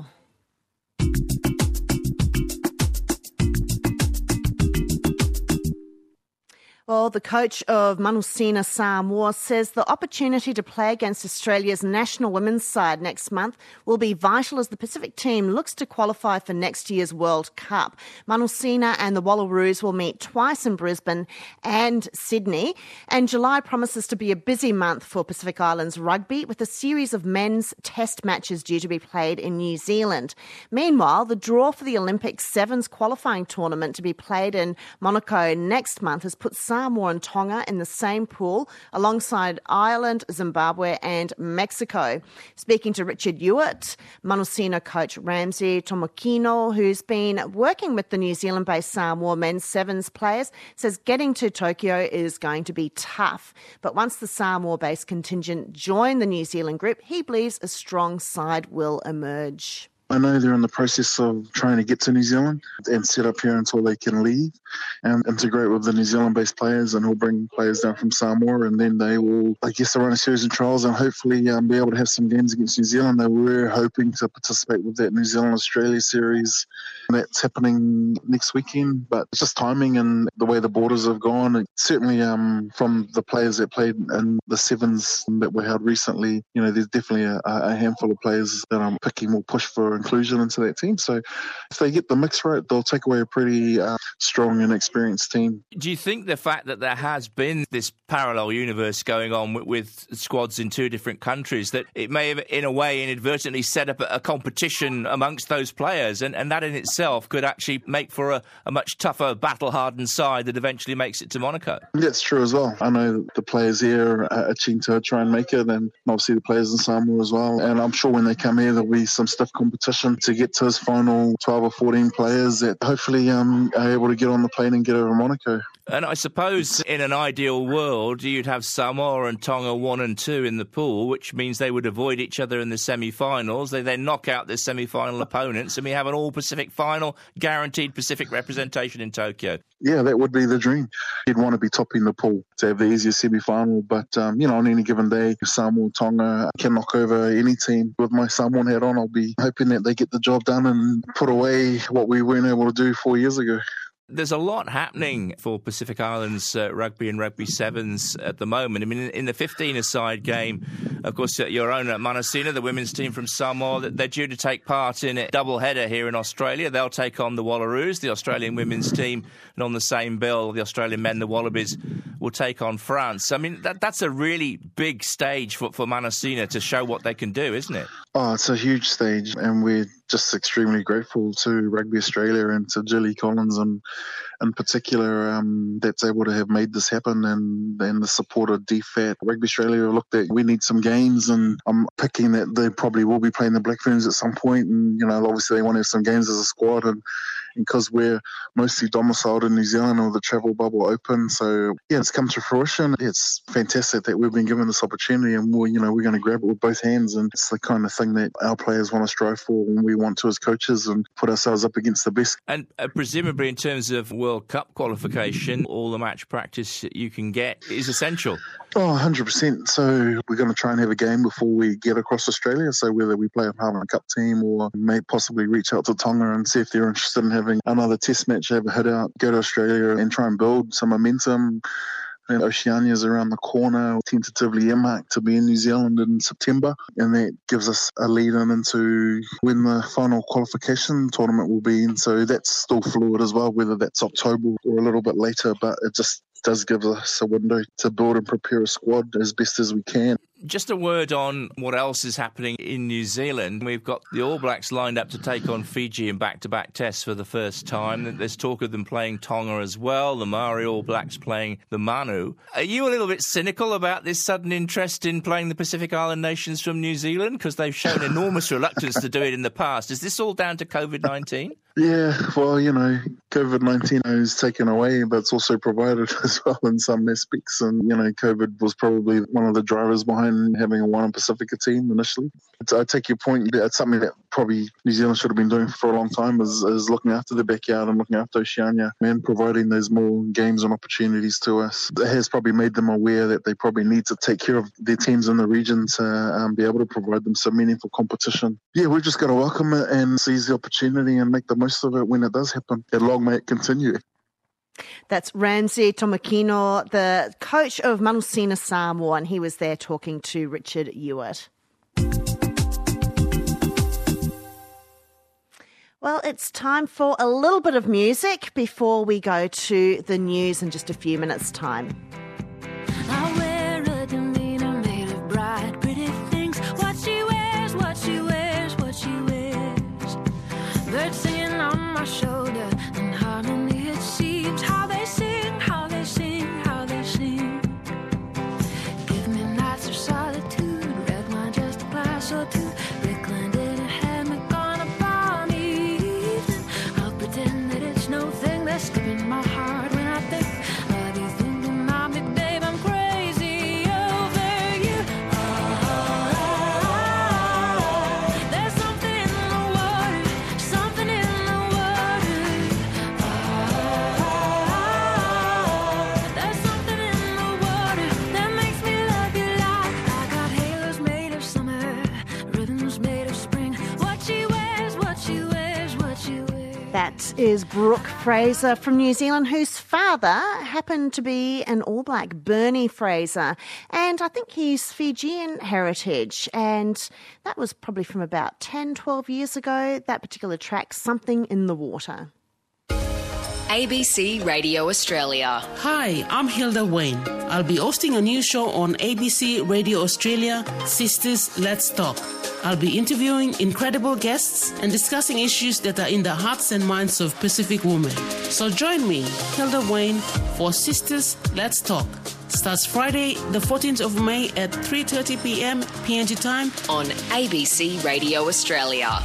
Well, the coach of Manusina Samoa says the opportunity to play against Australia's national women's side next month will be vital as the Pacific team looks to qualify for next year's World Cup. Manusina and the Wallaroos will meet twice in Brisbane and Sydney, and July promises to be a busy month for Pacific Islands rugby, with a series of men's test matches due to be played in New Zealand. Meanwhile, the draw for the Olympic Sevens qualifying tournament to be played in Monaco next month has put some Samoa and Tonga in the same pool alongside Ireland, Zimbabwe and Mexico. Speaking to Richard Ewart, Manusina coach Ramsey Tomokino, who's been working with the New Zealand-based Samoa men's sevens players, says getting to Tokyo is going to be tough. But once the Samoa-based contingent join the New Zealand group, he believes a strong side will emerge. I know they're in the process of trying to get to New Zealand and set up here until they can leave and integrate with the New Zealand-based players, and he'll bring players down from Samoa, and then they will, I guess, run a series of trials and hopefully um, be able to have some games against New Zealand. They were hoping to participate with that New Zealand-Australia series. That's happening next weekend, but it's just timing and the way the borders have gone. And certainly um, from the players that played in the sevens that were held recently, you know, there's definitely a, a handful of players that I'm picking will push for inclusion into that team. So if they get the mix right, they'll take away a pretty uh, strong and experienced team. Do you think the fact that there has been this parallel universe going on with, with squads in two different countries, that it may have in a way inadvertently set up a, a competition amongst those players, and, and that in itself could actually make for a, a much tougher, battle-hardened side that eventually makes it to Monaco? That's true as well. I know the players here are itching to try and make it, and obviously the players in Samoa as well. And I'm sure when they come here, there'll be some stiff competition to get to his final twelve or fourteen players that hopefully um, are able to get on the plane and get over Monaco. And I suppose in an ideal world, you'd have Samoa and Tonga one and two in the pool, which means they would avoid each other in the semi-finals. They then knock out their semi-final opponents, and we have an all-Pacific final, guaranteed Pacific representation in Tokyo. Yeah, that would be the dream. You'd want to be topping the pool to have the easiest semi-final, but, um, you know, on any given day, Samoa, Tonga can knock over any team. With my Samoan hat on, I'll be hoping that they get the job done and put away what we weren't able to do four years ago. There's a lot happening for Pacific Islands uh, rugby and rugby sevens at the moment. I mean, in, in the fifteen-a-side game, of course, uh, your own uh, Manasina, the women's team from Samoa, they're due to take part in a double-header here in Australia. They'll take on the Wallaroos, the Australian women's team, and on the same bill, the Australian men, the Wallabies, will take on France. I mean, that, that's a really big stage for, for Manasina to show what they can do, isn't it? Oh, it's a huge stage, and we're just extremely grateful to Rugby Australia and to Julie Collins and in particular um, that's able to have made this happen, and, and the support of D F A T. Rugby Australia looked at, we need some games, and I'm picking that they probably will be playing the Black Ferns at some point, and, you know, obviously they want to have some games as a squad, and because we're mostly domiciled in New Zealand or the travel bubble open. So, yeah, it's come to fruition. It's fantastic that we've been given this opportunity, and we're, you know, we're going to grab it with both hands, and it's the kind of thing that our players want to strive for when we want to as coaches and put ourselves up against the best. And uh, presumably in terms of World Cup qualification, all the match practice that you can get is essential. Oh, one hundred percent. So we're going to try and have a game before we get across Australia. So whether we play a Parliament Cup team or may possibly reach out to Tonga and see if they're interested in having another test match, have a hit out, go to Australia and try and build some momentum. And Oceania's around the corner, tentatively earmarked to be in New Zealand in September. And that gives us a lead in into when the final qualification tournament will be. And so that's still fluid as well, whether that's October or a little bit later. But it just does give us a window to build and prepare a squad as best as we can. Just a word on what else is happening in New Zealand. We've got the All Blacks lined up to take on Fiji in back-to-back tests for the first time. There's talk of them playing Tonga as well, the Maori All Blacks playing the Manu. Are you a little bit cynical about this sudden interest in playing the Pacific Island nations from New Zealand? Because they've shown enormous reluctance to do it in the past. Is this all down to COVID nineteen? Yeah, well, you know, COVID nineteen is taken away, but it's also provided as well in some aspects. And, you know, COVID was probably one of the drivers behind having a One Pacifica team initially. I take your point. It's something that probably New Zealand should have been doing for a long time, is, is looking after the backyard and looking after Oceania and providing those more games and opportunities to us. It has probably made them aware that they probably need to take care of their teams in the region to um, be able to provide them some meaningful competition. Yeah, we've just got to welcome it and seize the opportunity and make the most of it when it does happen. And long may it continue. That's Ramsey Tomakino, the coach of Manusina Samoa, and he was there talking to Richard Ewart. Well, it's time for a little bit of music before we go to the news in just a few minutes' time. I wear a demeanor made of bright, pretty things. What she wears, what she wears, what she wears. Birds singing on my shoulder, in harmony it seems. How they sing, how they sing, how they sing. Give me nights of solitude, red wine, just a glass or two. Rickland in a hammock on a balmy evening. I'll pretend that it's no thing that's skipping my heart when I think of you thinking of me, babe. I'm crazy over you. Oh, there's something in the water, something in the water. Oh, there's something in the water that makes me love you like I got halos made of summer, ribbons made of spring. What she wears, what she wears, what she wears. That is Brooke Fraser from New Zealand, whose father happened to be an All Black, Bernie Fraser. And I think he's Fijian heritage. And that was probably from about ten, twelve years ago, that particular track, Something in the Water. A B C Radio Australia. Hi, I'm Hilda Wayne. I'll be hosting a new show on A B C Radio Australia, Sisters Let's Talk. I'll be interviewing incredible guests and discussing issues that are in the hearts and minds of Pacific women. So join me, Hilda Wayne, for Sisters Let's Talk. Starts Friday, the fourteenth of May at three thirty p.m. P N G time on A B C Radio Australia.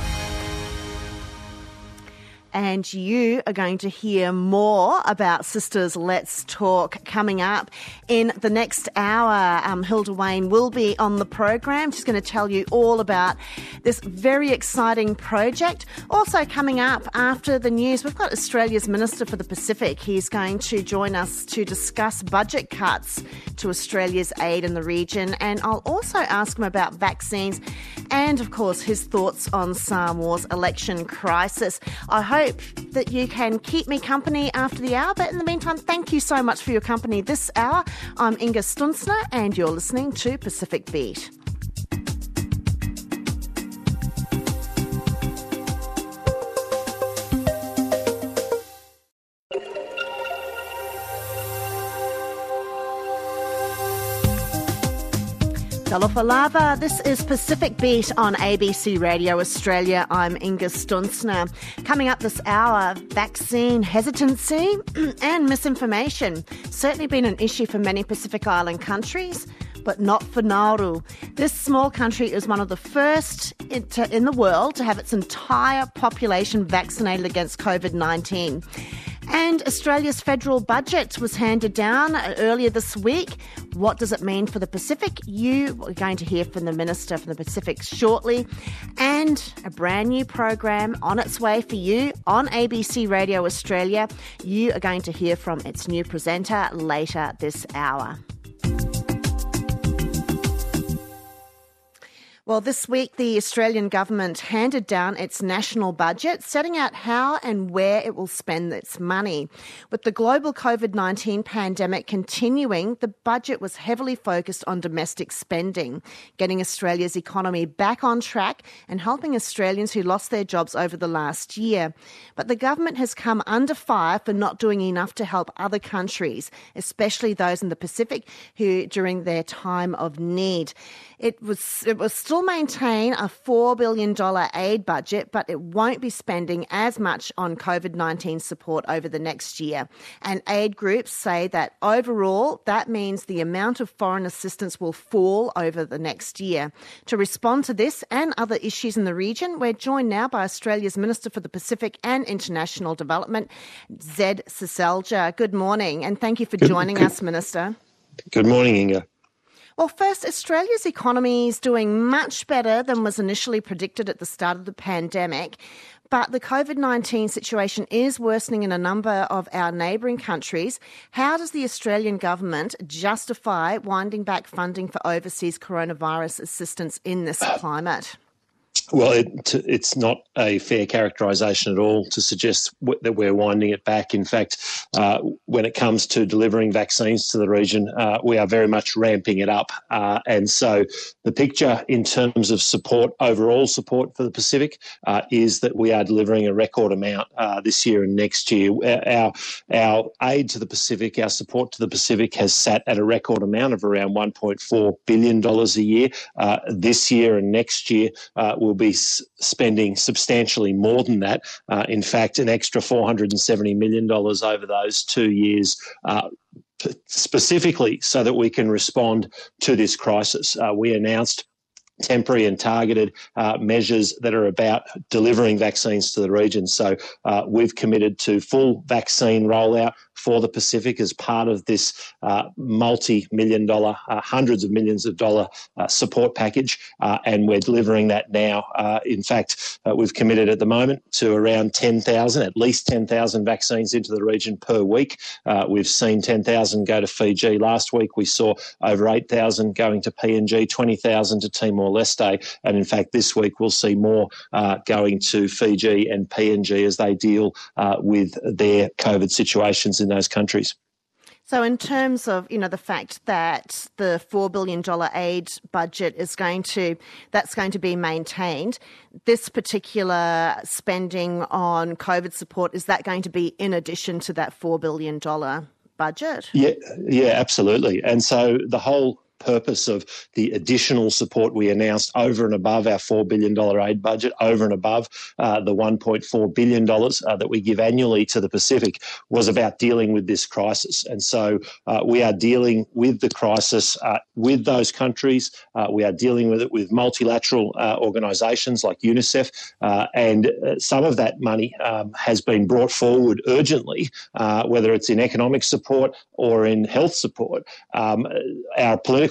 And you are going to hear more about Sisters Let's Talk coming up in the next hour. Um, Hilda Wayne will be on the program. She's going to tell you all about this very exciting project. Also coming up after the news, we've got Australia's Minister for the Pacific. He's going to join us to discuss budget cuts to Australia's aid in the region. And I'll also ask him about vaccines and, of course, his thoughts on Samoa's election crisis. I hope that you can keep me company after the hour, but in the meantime, thank you so much for your company this hour. I'm Inga Stunzner, and you're listening to Pacific Beat. Talofa lava. This is Pacific Beat on A B C Radio Australia. I'm Inga Stunzner. Coming up this hour, vaccine hesitancy and misinformation. Certainly been an issue for many Pacific Island countries, but not for Nauru. This small country is one of the first in the world to have its entire population vaccinated against COVID nineteen. And Australia's federal budget was handed down earlier this week. What does it mean for the Pacific? You are going to hear from the Minister for the Pacific shortly. And a brand new program on its way for you on A B C Radio Australia. You are going to hear from its new presenter later this hour. Well, this week, the Australian government handed down its national budget, setting out how and where it will spend its money. With the global COVID nineteen pandemic continuing, the budget was heavily focused on domestic spending, getting Australia's economy back on track and helping Australians who lost their jobs over the last year. But the government has come under fire for not doing enough to help other countries, especially those in the Pacific who during their time of need. It was it was still maintain a four billion dollars aid budget, but it won't be spending as much on COVID nineteen support over the next year. And aid groups say that overall, that means the amount of foreign assistance will fall over the next year. To respond to this and other issues in the region, we're joined now by Australia's Minister for the Pacific and International Development, Zed Seselja. Good morning, and thank you for joining good, us, Minister. Good morning, Inga. Well, first, Australia's economy is doing much better than was initially predicted at the start of the pandemic. But the COVID nineteen situation is worsening in a number of our neighbouring countries. How does the Australian government justify winding back funding for overseas coronavirus assistance in this climate? Well, it, it's not a fair characterisation at all to suggest w- that we're winding it back. In fact, uh, when it comes to delivering vaccines to the region, uh, we are very much ramping it up. Uh, and so the picture in terms of support, overall support for the Pacific, uh, is that we are delivering a record amount uh, this year and next year. Our, our aid to the Pacific, our support to the Pacific has sat at a record amount of around one point four billion dollars a year. Uh, this year and next year uh, will be spending substantially more than that. Uh, in fact, an extra four hundred seventy million dollars over those two years, uh, specifically so that we can respond to this crisis. Uh, we announced temporary and targeted uh, measures that are about delivering vaccines to the region. So uh, we've committed to full vaccine rollout for the Pacific as part of this uh, multi-million dollar, uh, hundreds of millions of dollar uh, support package, uh, and we're delivering that now. Uh, in fact, uh, we've committed at the moment to around ten thousand, at least ten thousand vaccines into the region per week. Uh, we've seen ten thousand go to Fiji last week. We saw over eight thousand going to P N G, twenty thousand to Timor-Leste, and in fact this week we'll see more uh, going to Fiji and P N G as they deal uh, with their COVID situations in those countries. So in terms of, you know, the fact that the four billion dollars aid budget is going to, that's going to be maintained, this particular spending on COVID support, is that going to be in addition to that four billion dollars budget? Yeah, yeah, absolutely. And so the whole purpose of the additional support we announced over and above our four billion dollars aid budget, over and above uh, the one point four billion dollars uh, that we give annually to the Pacific, was about dealing with this crisis. And so uh, we are dealing with the crisis uh, with those countries. Uh, we are dealing with it with multilateral uh, organisations like UNICEF, uh, and uh, some of that money um, has been brought forward urgently, uh, whether it's in economic support or in health support. Um, our political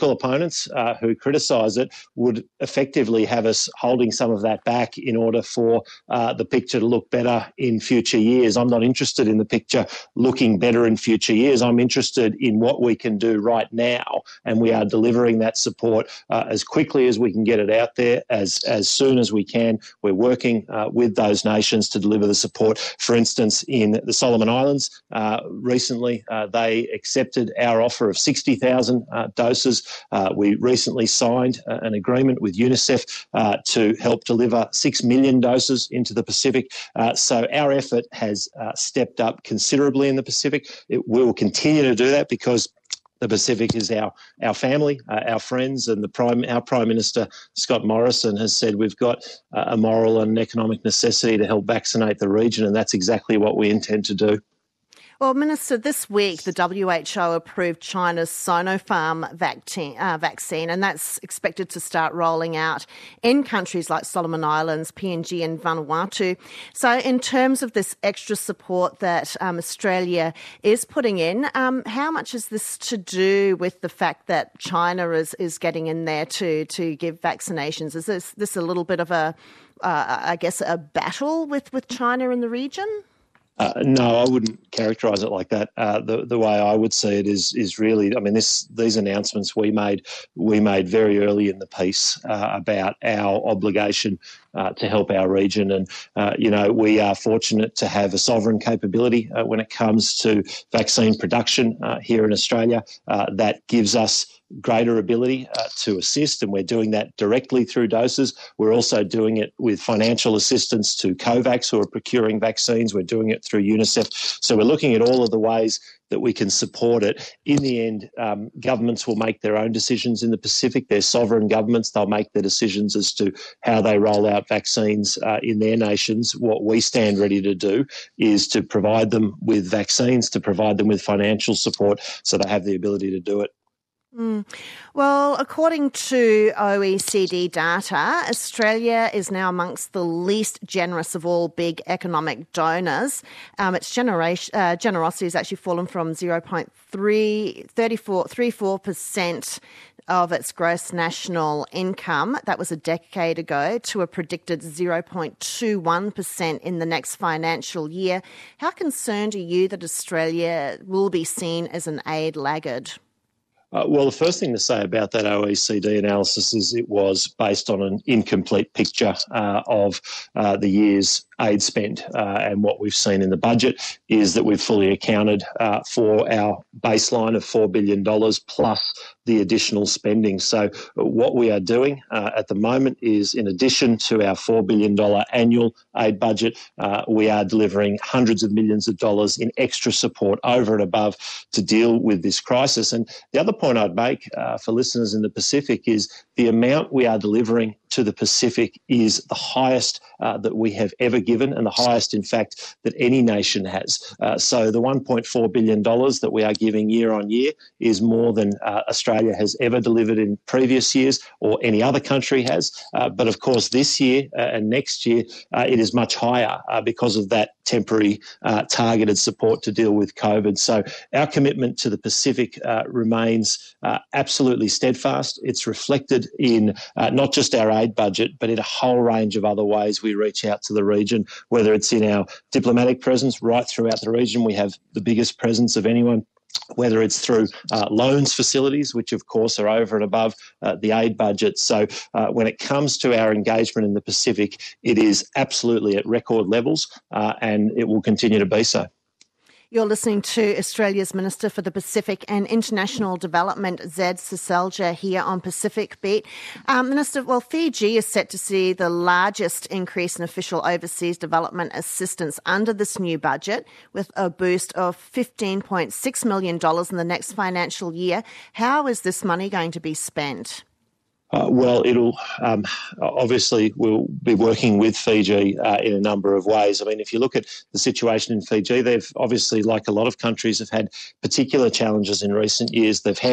political opponents uh, who criticise it would effectively have us holding some of that back in order for uh, the picture to look better in future years. I'm not interested in the picture looking better in future years. I'm interested in what we can do right now, and we are delivering that support uh, as quickly as we can get it out there, as, as soon as we can. We're working uh, with those nations to deliver the support. For instance, in the Solomon Islands, uh, recently uh, they accepted our offer of sixty thousand uh, doses. Uh, we recently signed uh, an agreement with UNICEF uh, to help deliver six million doses into the Pacific. Uh, so our effort has uh, stepped up considerably in the Pacific. It will continue to do that because the Pacific is our our family, uh, our friends, and the Prime our Prime Minister Scott Morrison has said we've got uh, a moral and economic necessity to help vaccinate the region, and that's exactly what we intend to do. Well, Minister, this week the W H O approved China's Sinopharm vaccine, uh, vaccine, and that's expected to start rolling out in countries like Solomon Islands, P N G and Vanuatu. So in terms of this extra support that um, Australia is putting in, um, how much is this to do with the fact that China is, is getting in there to, to give vaccinations? Is this, this a little bit of a, uh, I guess, a battle with, with China in the region? Uh, no, I wouldn't characterise it like that. Uh, the the way I would see it is is really, I mean, this these announcements we made we made very early in the piece uh, about our obligation uh, to help our region, and uh, you know we are fortunate to have a sovereign capability uh, when it comes to vaccine production uh, here in Australia. Uh, that gives us greater ability uh, to assist, and we're doing that directly through doses. We're also doing it with financial assistance to COVAX, who are procuring vaccines. We're doing it through UNICEF. So we're looking at all of the ways that we can support it. In the end, um, governments will make their own decisions in the Pacific. They're sovereign governments. They'll make their decisions as to how they roll out vaccines uh, in their nations. What we stand ready to do is to provide them with vaccines, to provide them with financial support so they have the ability to do it. Mm. Well, according to O E C D data, Australia is now amongst the least generous of all big economic donors. Um, its generation, uh, generosity has actually fallen from zero point three four percent of its gross national income, that was a decade ago, to a predicted zero point two one percent in the next financial year. How concerned are you that Australia will be seen as an aid laggard? Uh, well, the first thing to say about that O E C D analysis is it was based on an incomplete picture uh, of uh, the year's aid spend. Uh, and what we've seen in the budget is that we've fully accounted uh, for our baseline of four billion dollars plus the additional spending. So what we are doing uh, at the moment is, in addition to our four billion dollars annual aid budget, uh, we are delivering hundreds of millions of dollars in extra support over and above to deal with this crisis. And the other point I'd make uh, for listeners in the Pacific is the amount we are delivering to the Pacific is the highest uh, that we have ever given, and the highest, in fact, that any nation has. Uh, so the one point four billion dollars that we are giving year on year is more than uh, Australia has ever delivered in previous years or any other country has. Uh, but of course, this year uh, and next year, uh, it is much higher uh, because of that temporary uh, targeted support to deal with COVID. So our commitment to the Pacific uh, remains uh, absolutely steadfast. It's reflected in uh, not just our aid budget, but in a whole range of other ways we reach out to the region, whether it's in our diplomatic presence right throughout the region. We have the biggest presence of anyone, whether it's through uh, loans facilities, which of course are over and above uh, the aid budget. So uh, when it comes to our engagement in the Pacific, it is absolutely at record levels uh, and it will continue to be so. You're listening to Australia's Minister for the Pacific and International Development, Zed Seselja, here on Pacific Beat. Um, Minister, well, Fiji is set to see the largest increase in official overseas development assistance under this new budget, with a boost of fifteen point six million dollars in the next financial year. How is this money going to be spent? Uh, well, it'll um, obviously we'll be working with Fiji uh, in a number of ways. I mean, if you look at the situation in Fiji, they've obviously, like a lot of countries, have had particular challenges in recent years. They've handled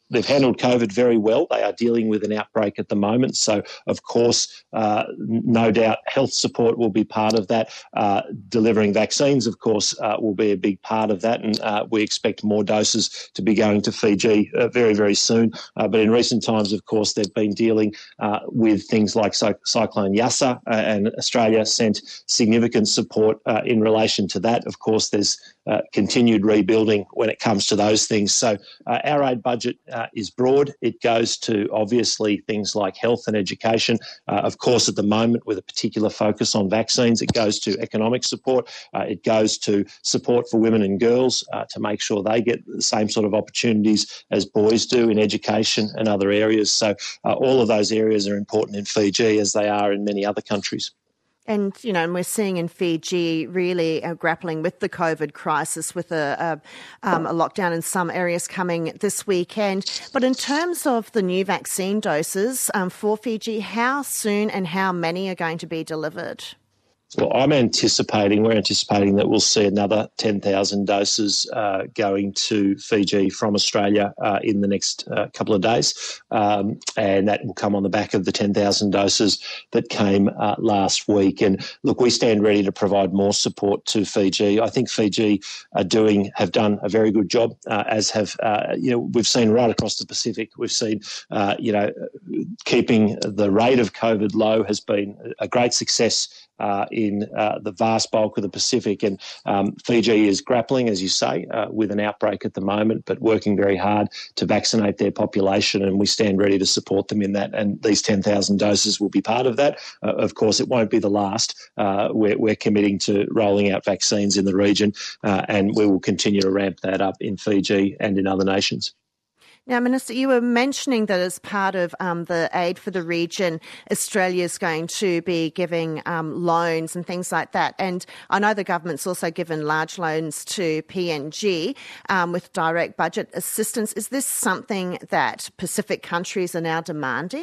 they've handled COVID very well. They are dealing with an outbreak at the moment. So, of course, uh, no doubt health support will be part of that. Uh, delivering vaccines, of course, uh, will be a big part of that. And uh, we expect more doses to be going to Fiji uh, very, very soon. Uh, but in recent times, of course, they've been dealing uh, with things like Cy- Cyclone Yasa, uh, and Australia sent significant support uh, in relation to that. Of course, there's uh, continued rebuilding when it comes to those things. So uh, our aid budget uh, is broad. It goes to, obviously, things like health and education. Uh, of course, at the moment, with a particular focus on vaccines, it goes to economic support. Uh, it goes to support for women and girls uh, to make sure they get the same sort of opportunities as boys do in education and other areas. So uh, all of those areas are important in Fiji, as they are in many other countries. And, you know, and we're seeing in Fiji really uh, grappling with the COVID crisis, with a, a, um, a lockdown in some areas coming this weekend. But in terms of the new vaccine doses um, for Fiji, how soon and how many are going to be delivered? Well, I'm anticipating, we're anticipating that we'll see another ten thousand doses uh, going to Fiji from Australia uh, in the next uh, couple of days. Um, and that will come on the back of the ten thousand doses that came uh, last week. And look, we stand ready to provide more support to Fiji. I think Fiji are doing, have done a very good job, uh, as have, uh, you know, we've seen right across the Pacific. We've seen, uh, you know, keeping the rate of COVID low has been a great success Uh, in uh, the vast bulk of the Pacific. And um, Fiji is grappling, as you say, uh, with an outbreak at the moment, but working very hard to vaccinate their population, and we stand ready to support them in that. And these ten thousand doses will be part of that. Uh, of course, it won't be the last. Uh, we're, we're committing to rolling out vaccines in the region, uh, and we will continue to ramp that up in Fiji and in other nations. Now, Minister, you were mentioning that as part of um, the aid for the region, Australia is going to be giving um, loans and things like that. And I know the government's also given large loans to P N G um, with direct budget assistance. Is this something that Pacific countries are now demanding?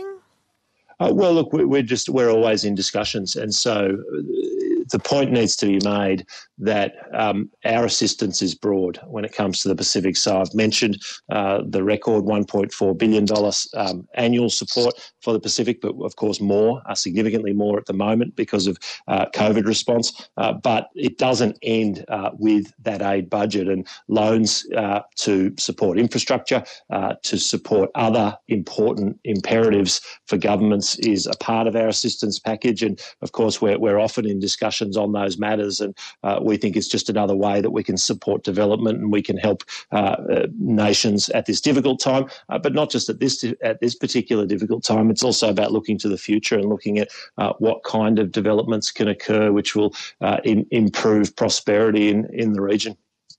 Uh, well, look, we're just we're always in discussions, and so the point needs to be made that um, our assistance is broad when it comes to the Pacific. So I've mentioned uh, the record one point four billion dollars um, annual support for the Pacific, but of course more, uh, significantly more at the moment because of uh, COVID response. Uh, but it doesn't end uh, with that aid budget, and loans uh, to support infrastructure, uh, to support other important imperatives for governments is a part of our assistance package. And of course, we're, we're often in discussions on those matters, and uh, we think it's just another way that we can support development and we can help uh, uh, nations at this difficult time, uh, but not just at this at this particular difficult time. It's also about looking to the future and looking at uh, what kind of developments can occur which will uh, in, improve prosperity in, in the region.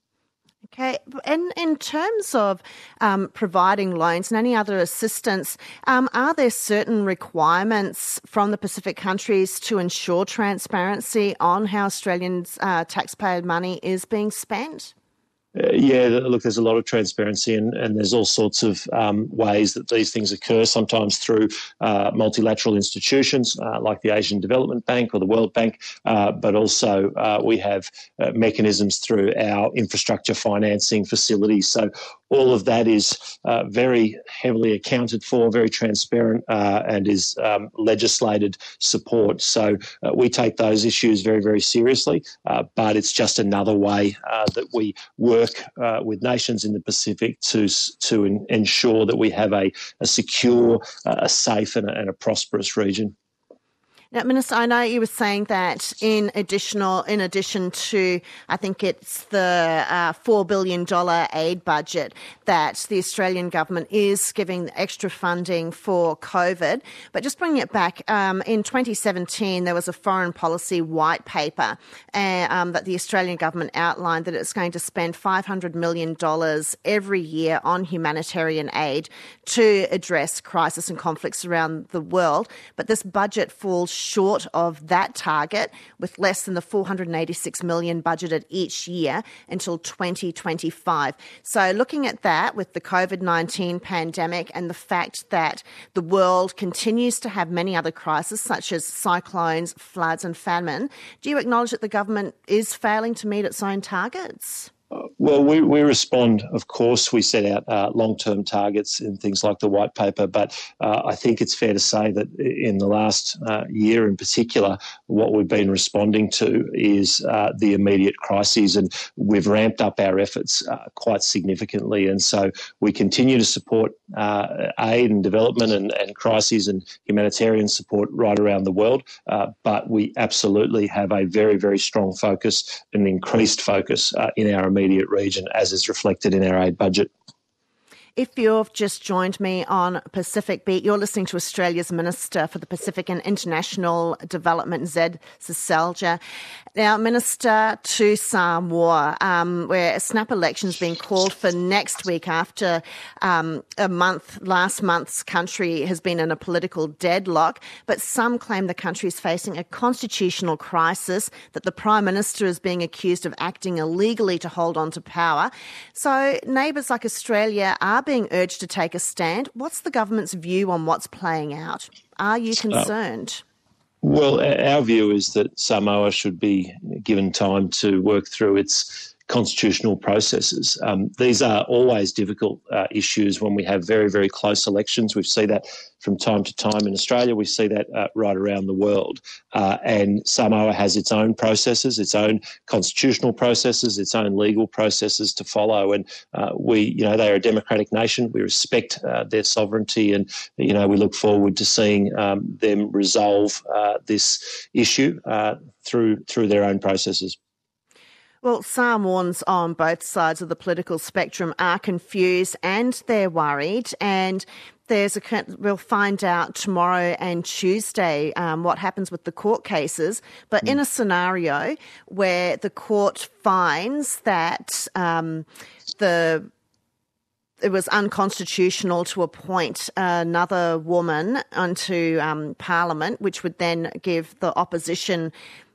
Okay, and in terms of um, providing loans and any other assistance, um, are there certain requirements from the Pacific countries to ensure transparency on how Australians' uh, taxpayer money is being spent? Uh, yeah, look, there's a lot of transparency, and, and there's all sorts of um, ways that these things occur, sometimes through uh, multilateral institutions uh, like the Asian Development Bank or the World Bank, uh, but also uh, we have uh, mechanisms through our infrastructure financing facilities. So all of that is uh, very heavily accounted for, very transparent, uh, and is um, legislated support. So uh, we take those issues very, very seriously, uh, but it's just another way uh, that we work uh, with nations in the Pacific to to in, ensure that we have a, a secure, uh, a safe and a, and a prosperous region. Now, Minister, I know you were saying that in additional, in addition to, I think it's the uh, four billion dollars aid budget, that the Australian government is giving extra funding for COVID. But just bringing it back, um, in twenty seventeen, there was a foreign policy white paper uh, um, that the Australian government outlined that it's going to spend five hundred million dollars every year on humanitarian aid to address crisis and conflicts around the world. But this budget falls short of that target, with less than the four hundred eighty-six million dollars budgeted each year until twenty twenty-five. So looking at that with the COVID nineteen pandemic and the fact that the world continues to have many other crises such as cyclones, floods and famine, do you acknowledge that the government is failing to meet its own targets? Well, we, we respond, of course. We set out uh, long-term targets in things like the white paper, but uh, I think it's fair to say that in the last uh, year in particular, what we've been responding to is uh, the immediate crises, and we've ramped up our efforts uh, quite significantly. And so we continue to support uh, aid and development and, and crises and humanitarian support right around the world, uh, but we absolutely have a very, very strong focus, an increased focus uh, in our immediate region, as is reflected in our aid budget. If you've just joined me on Pacific Beat, you're listening to Australia's Minister for the Pacific and International Development, Zed Seselja. Now, Minister, to Samoa, um, where a snap election is being called for next week after um, a month, last month's country has been in a political deadlock, but some claim the country is facing a constitutional crisis, that the Prime Minister is being accused of acting illegally to hold on to power. So neighbours like Australia are being urged to take a stand. What's the government's view on what's playing out? Are you concerned? Uh, well, our view is that Samoa should be given time to work through its constitutional processes. Um, these are always difficult uh, issues when we have very, very close elections. We see that from time to time in Australia. We see that uh, right around the world. Uh, and Samoa has its own processes, its own constitutional processes, its own legal processes to follow. And uh, we, you know, they are a democratic nation. We respect uh, their sovereignty, and, you know, we look forward to seeing um, them resolve uh, this issue uh, through through their own processes. Well, Samoans on both sides of the political spectrum are confused and they're worried, and there's a, we'll find out tomorrow and Tuesday um, what happens with the court cases. But mm. in a scenario where the court finds that um, the it was unconstitutional to appoint another woman onto um, Parliament, which would then give the opposition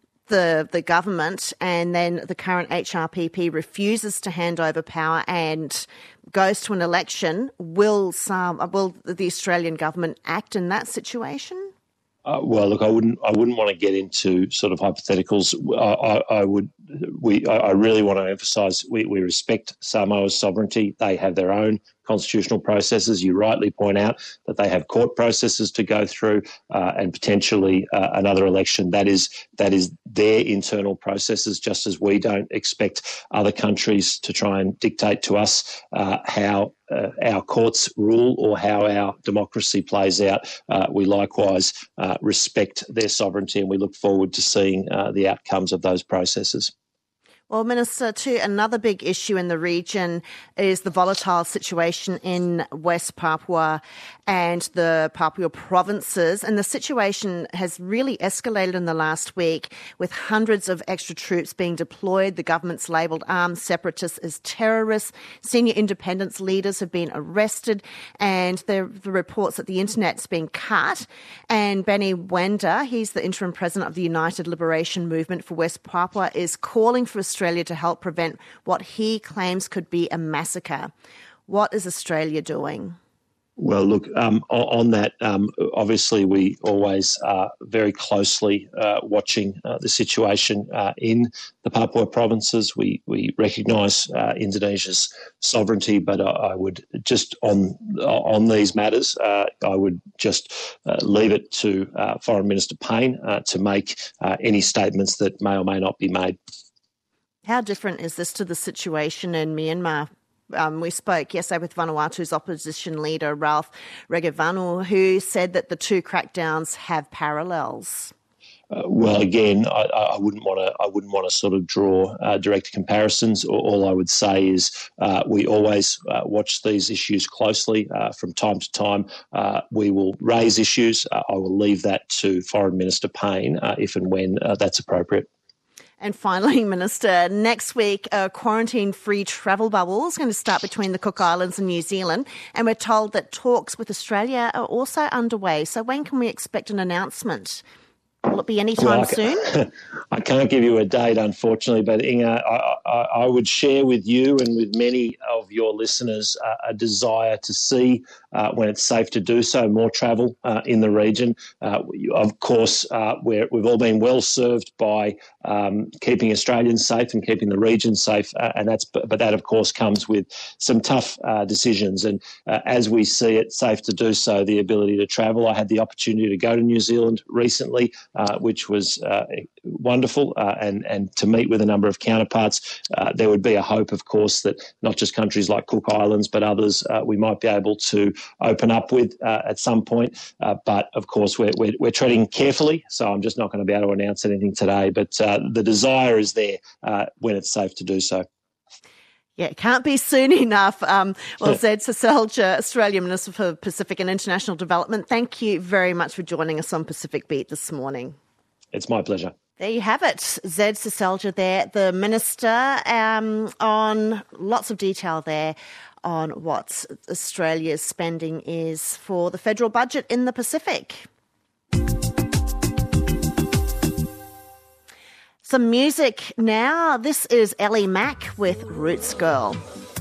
the the government, and then the current H R P P refuses to hand over power and goes to an election, will some will the Australian government act in that situation? Uh, well, look, I wouldn't. I wouldn't want to get into sort of hypotheticals. I, I, I would. We. I really want to emphasise we, we respect Samoa's sovereignty. They have their own constitutional processes. You rightly point out that they have court processes to go through, uh, and potentially uh, another election. That is that is their internal processes. Just as we don't expect other countries to try and dictate to us uh, how uh, our courts rule or how our democracy plays out, uh, we likewise uh, respect their sovereignty, and we look forward to seeing uh, the outcomes of those processes. Well, Minister, too, another big issue in the region is the volatile situation in West Papua and the Papua provinces. And the situation has really escalated in the last week, with hundreds of extra troops being deployed. The government's labelled armed separatists as terrorists. Senior independence leaders have been arrested, and there are the reports that the internet's been cut. And Benny Wenda, he's the interim president of the United Liberation Movement for West Papua, is calling for Australia to help prevent what he claims could be a massacre. What is Australia doing? Well, look, um, on that, um, obviously we always are very closely uh, watching uh, the situation uh, in the Papua provinces. We we recognise uh, Indonesia's sovereignty, but I, I would just, on on these matters, uh, I would just uh, leave it to uh, Foreign Minister Payne uh, to make uh, any statements that may or may not be made. How different is this to the situation in Myanmar? Um, we spoke yesterday with Vanuatu's opposition leader, Ralph Regevanu, who said that the two crackdowns have parallels. Uh, well, again, I, I wouldn't want to. I wouldn't want to sort of draw uh, direct comparisons. All I would say is uh, we always uh, watch these issues closely. Uh, from time to time, uh, we will raise issues. Uh, I will leave that to Foreign Minister Payne uh, if and when uh, that's appropriate. And finally, Minister, next week, a quarantine-free travel bubble is going to start between the Cook Islands and New Zealand, and we're told that talks with Australia are also underway. So when can we expect an announcement? Will it be any time well, soon? I can't give you a date, unfortunately, but Inga, I, I, I would share with you and with many of your listeners uh, a desire to see, uh, when it's safe to do so, more travel uh, in the region. Uh, of course, uh, we're, we've all been well served by um, keeping Australians safe and keeping the region safe, uh, and that's but that, of course, comes with some tough uh, decisions. And uh, as we see it safe to do so, the ability to travel. I had the opportunity to go to New Zealand recently, uh, which was uh, wonderful, uh, and, and to meet with a number of counterparts. Uh, there would be a hope, of course, that not just countries like Cook Islands, but others uh, we might be able to open up with uh, at some point. Uh, but, of course, we're, we're, we're treading carefully, so I'm just not going to be able to announce anything today. But uh, the desire is there uh, when it's safe to do so. Yeah, it can't be soon enough. Um, well, Zed Seselja, Australian Minister for Pacific and International Development, thank you very much for joining us on Pacific Beat this morning. It's my pleasure. There you have it. Zed Seselja there, the Minister, um, on lots of detail there on what Australia's spending is for the federal budget in the Pacific. Some music now. This is Ellie Mack with Roots Girl.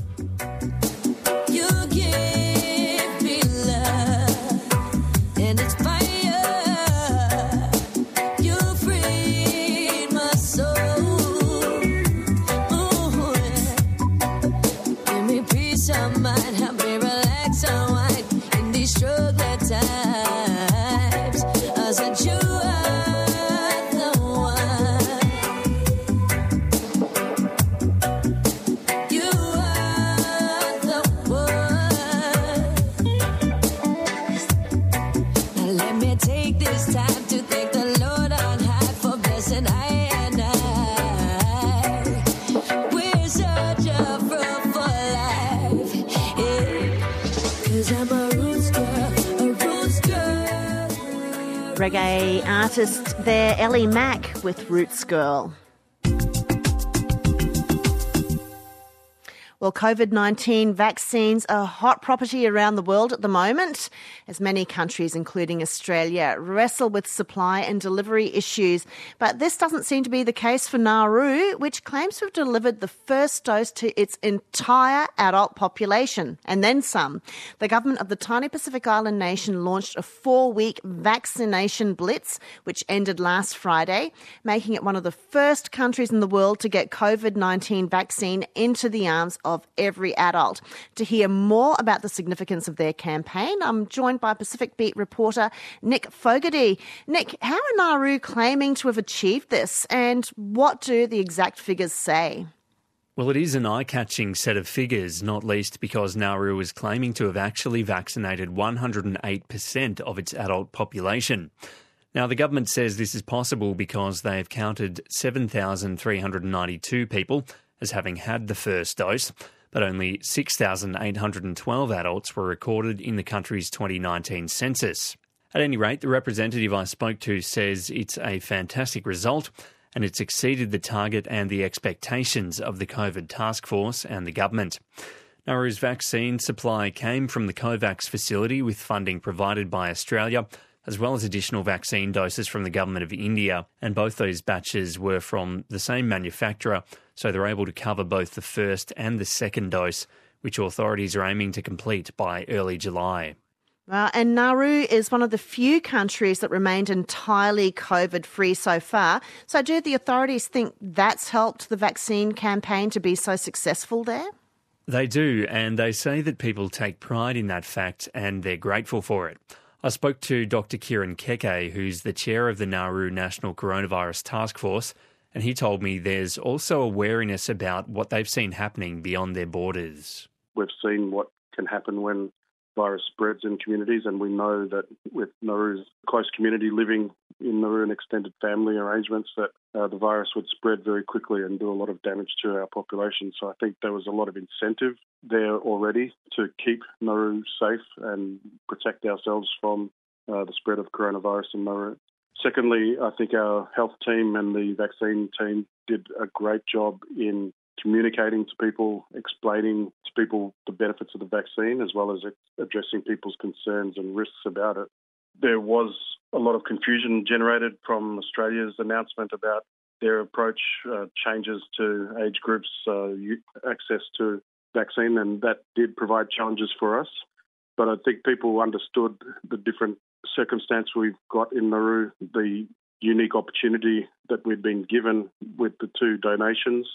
You give me love, and it's fire. You freed my soul. Ooh, give me peace of mind, help me relax, unwind in these struggling times. I said you are the one. You are the one. Now let me take this time to thank the Lord on high for blessing I and I. We're such a fruitful life, yeah. 'Cause I'm a roots girl, a roots girl. Reggae artist there, Ellie Mack with Roots Girl. Well, COVID nineteen vaccines are a hot property around the world at the moment, as many countries, including Australia, wrestle with supply and delivery issues. But this doesn't seem to be the case for Nauru, which claims to have delivered the first dose to its entire adult population, and then some. The government of the tiny Pacific Island nation launched a four-week vaccination blitz, which ended last Friday, making it one of the first countries in the world to get COVID nineteen vaccine into the arms of of every adult. To hear more about the significance of their campaign, I'm joined by Pacific Beat reporter Nick Fogarty. Nick, how are Nauru claiming to have achieved this, and what do the exact figures say? Well, it is an eye-catching set of figures, not least because Nauru is claiming to have actually vaccinated one hundred eight percent of its adult population. Now, the government says this is possible because they have counted seven thousand three hundred ninety-two people as having had the first dose, but only six thousand eight hundred twelve adults were recorded in the country's twenty nineteen census. At any rate, the representative I spoke to says it's a fantastic result and it's exceeded the target and the expectations of the COVID task force and the government. Nauru's vaccine supply came from the COVAX facility with funding provided by Australia, as well as additional vaccine doses from the government of India, and both those batches were from the same manufacturer, so they're able to cover both the first and the second dose, which authorities are aiming to complete by early July. Well, and Nauru is one of the few countries that remained entirely COVID-free so far. So do the authorities think that's helped the vaccine campaign to be so successful there? They do, and they say that people take pride in that fact and they're grateful for it. I spoke to Doctor Kieran Keke, who's the chair of the Nauru National Coronavirus Task Force, and he told me there's also a wariness about what they've seen happening beyond their borders. We've seen what can happen when virus spreads in communities, and we know that with Nauru's close community living in Nauru and extended family arrangements, that uh, the virus would spread very quickly and do a lot of damage to our population. So I think there was a lot of incentive there already to keep Nauru safe and protect ourselves from uh, the spread of coronavirus in Nauru. Secondly, I think our health team and the vaccine team did a great job in communicating to people, explaining to people the benefits of the vaccine, as well as addressing people's concerns and risks about it. There was a lot of confusion generated from Australia's announcement about their approach, uh, changes to age groups, uh, access to vaccine, and that did provide challenges for us. But I think people understood the different circumstance we've got in Nauru, the unique opportunity that we'd been given with the two donations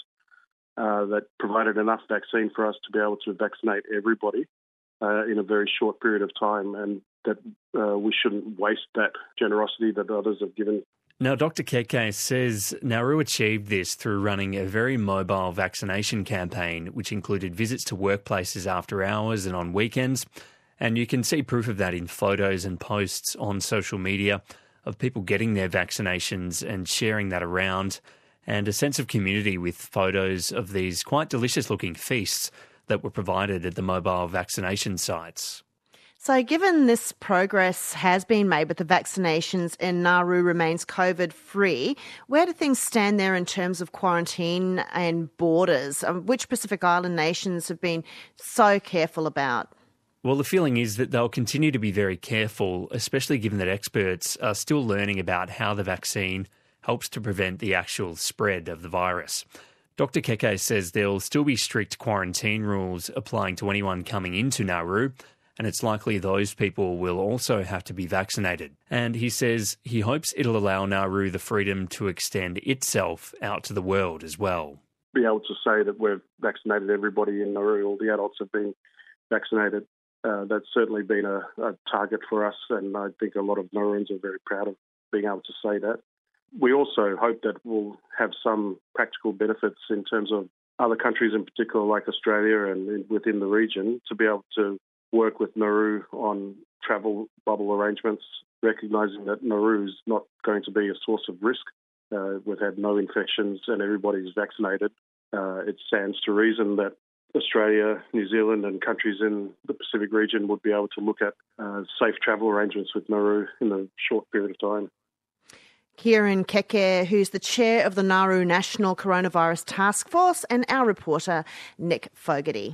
uh, that provided enough vaccine for us to be able to vaccinate everybody uh, in a very short period of time, and that uh, we shouldn't waste that generosity that others have given. Now, Doctor Keke says Nauru achieved this through running a very mobile vaccination campaign, which included visits to workplaces after hours and on weekends. And you can see proof of that in photos and posts on social media of people getting their vaccinations and sharing that around, and a sense of community with photos of these quite delicious-looking feasts that were provided at the mobile vaccination sites. So given this progress has been made with the vaccinations and Nauru remains COVID-free, where do things stand there in terms of quarantine and borders, um, which Pacific Island nations have been so careful about? Well, the feeling is that they'll continue to be very careful, especially given that experts are still learning about how the vaccine helps to prevent the actual spread of the virus. Doctor Keke says there'll still be strict quarantine rules applying to anyone coming into Nauru, and it's likely those people will also have to be vaccinated. And he says he hopes it'll allow Nauru the freedom to extend itself out to the world as well. Be able to say that we've vaccinated everybody in Nauru, all the adults have been vaccinated. Uh, that's certainly been a, a target for us, and I think a lot of Nauruans are very proud of being able to say that. We also hope that we'll have some practical benefits in terms of other countries in particular, like Australia and in, within the region, to be able to work with Nauru on travel bubble arrangements, recognising that Nauru is not going to be a source of risk. Uh, we've had no infections and everybody's vaccinated. Uh, it stands to reason that Australia, New Zealand and countries in the Pacific region would be able to look at uh, safe travel arrangements with Nauru in a short period of time. Kieran Keke, who's the chair of the Nauru National Coronavirus Task Force, and our reporter, Nick Fogarty.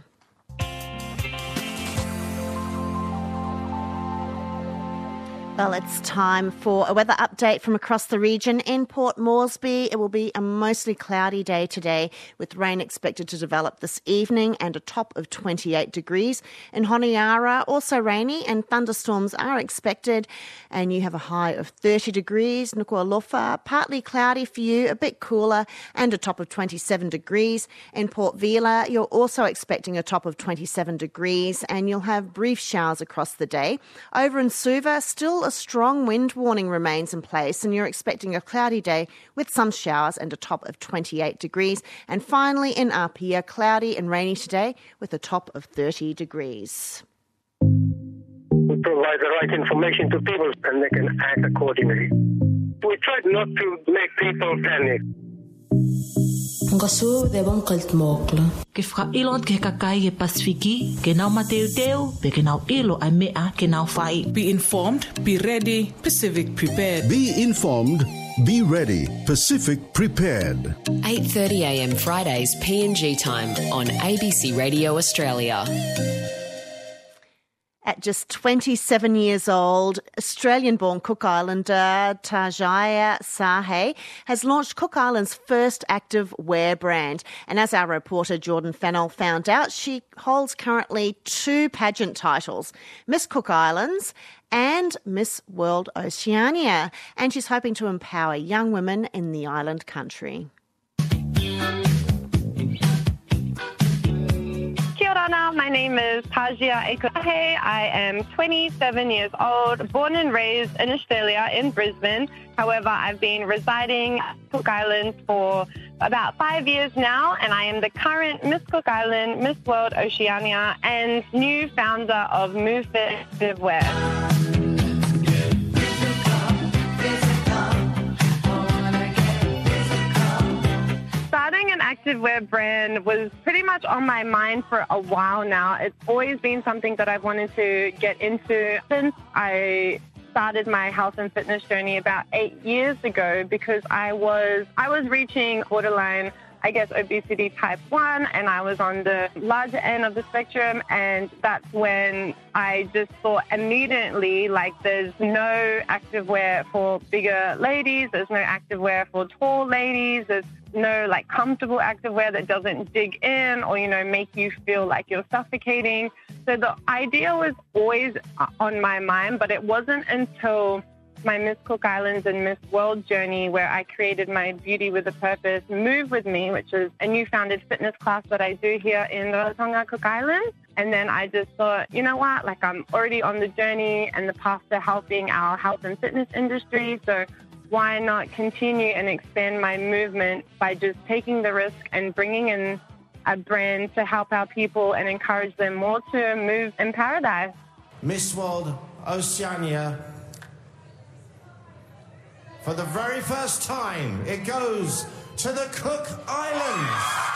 Well, it's time for a weather update from across the region. In Port Moresby, it will be a mostly cloudy day today, with rain expected to develop this evening and a top of twenty-eight degrees. In Honiara, also rainy and thunderstorms are expected, and you have a high of thirty degrees. Nuku'alofa, partly cloudy for you, a bit cooler, and a top of twenty-seven degrees. In Port Vila, you're also expecting a top of twenty-seven degrees, and you'll have brief showers across the day. Over in Suva, still a strong wind warning remains in place, and you're expecting a cloudy day with some showers and a top of twenty-eight degrees. And finally, in Apia, cloudy and rainy today with a top of thirty degrees. We provide the right information to people and they can act accordingly. We try not to make people panic. Ngasu de bon kalt mokla. Ke fra ilot ke kakai ke Pasifiki, ke nau mateu teu, pe ke nau ilo a mea ke nau fai. Be informed, be ready, Pacific prepared. Be informed, be ready, Pacific prepared. eight thirty a m Fridays P N G time on A B C Radio Australia. At just twenty-seven years old, Australian-born Cook Islander Tajaya Sahe has launched Cook Island's first active wear brand. And as our reporter Jordan Fennell found out, she holds currently two pageant titles, Miss Cook Islands and Miss World Oceania. And she's hoping to empower young women in the island country. My name is Tajia Ekohe. I am twenty-seven years old, born and raised in Australia, in Brisbane. However, I've been residing at Cook Islands for about five years now, and I am the current Miss Cook Island, Miss World Oceania, and new founder of MoveFit Activewear. Starting an activewear brand was pretty much on my mind for a while now. It's always been something that I've wanted to get into since I started my health and fitness journey about eight years ago, because I was I was reaching borderline I guess, obesity type one, and I was on the larger end of the spectrum, and that's when I just thought immediately, like, there's no activewear for bigger ladies, there's no activewear for tall ladies, there's no, like, comfortable activewear that doesn't dig in or, you know, make you feel like you're suffocating. So the idea was always on my mind, but it wasn't until my Miss Cook Islands and Miss World journey where I created my Beauty with a Purpose Move With Me, which is a new founded fitness class that I do here in Rarotonga, Cook Islands. And then I just thought, you know what, like, I'm already on the journey and the path to helping our health and fitness industry, so why not continue and expand my movement by just taking the risk and bringing in a brand to help our people and encourage them more to move in paradise. Miss World Oceania, for the very first time, it goes to the Cook Islands.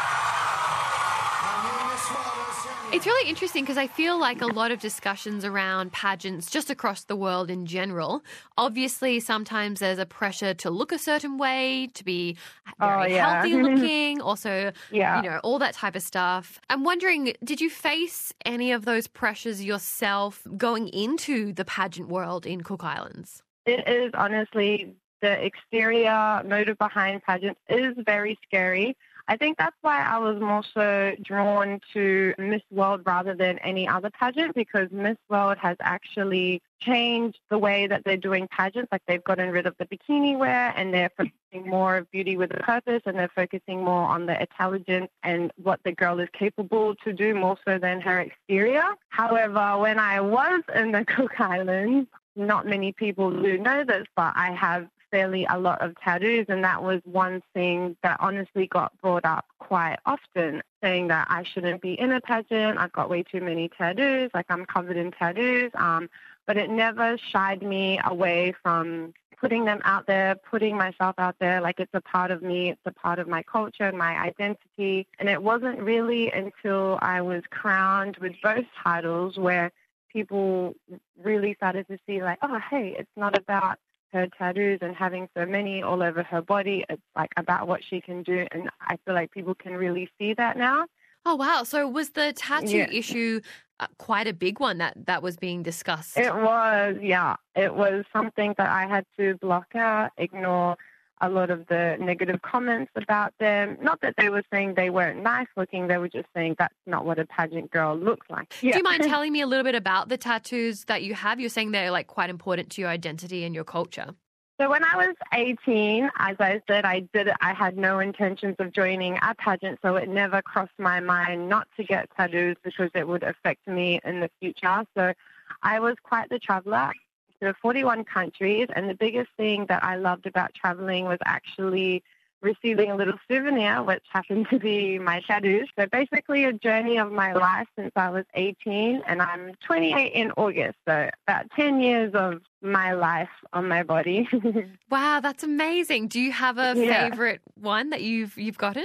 It's really interesting because I feel like a lot of discussions around pageants just across the world in general, obviously sometimes there's a pressure to look a certain way, to be very Oh, yeah. healthy looking, also, Yeah. you know, all that type of stuff. I'm wondering, did you face any of those pressures yourself going into the pageant world in Cook Islands? It is honestly, the exterior motive behind pageants is very scary. I think that's why I was more so drawn to Miss World rather than any other pageant, because Miss World has actually changed the way that they're doing pageants. Like, they've gotten rid of the bikini wear and they're focusing more of beauty with a purpose, and they're focusing more on the intelligence and what the girl is capable to do more so than her exterior. However, when I was in the Cook Islands, not many people do know this, but I have fairly a lot of tattoos, and that was one thing that honestly got brought up quite often, saying that I shouldn't be in a pageant, I've got way too many tattoos, like I'm covered in tattoos, um, but it never shied me away from putting them out there, putting myself out there, like it's a part of me, it's a part of my culture and my identity. And it wasn't really until I was crowned with both titles where people really started to see, like, oh, hey, it's not about her tattoos and having so many all over her body. It's like about what she can do, and I feel like people can really see that now. Oh, wow. So was the tattoo Yeah. issue uh, quite a big one that, that was being discussed? It was, yeah. It was something that I had to block out, ignore a lot of the negative comments about them. Not that they were saying they weren't nice looking, they were just saying that's not what a pageant girl looks like. Do you mind telling me a little bit about the tattoos that you have? You're saying they're like quite important to your identity and your culture. So when I was eighteen, as I said, I did. I had no intentions of joining a pageant, so it never crossed my mind not to get tattoos because it would affect me in the future. So I was quite the traveler to forty-one countries, and the biggest thing that I loved about traveling was actually receiving a little souvenir, which happened to be my tattoos. So basically a journey of my life since I was eighteen, and I'm twenty-eight in August, so about ten years of my life on my body. Wow, that's amazing. Do you have a Yeah. favorite one that you've you've gotten?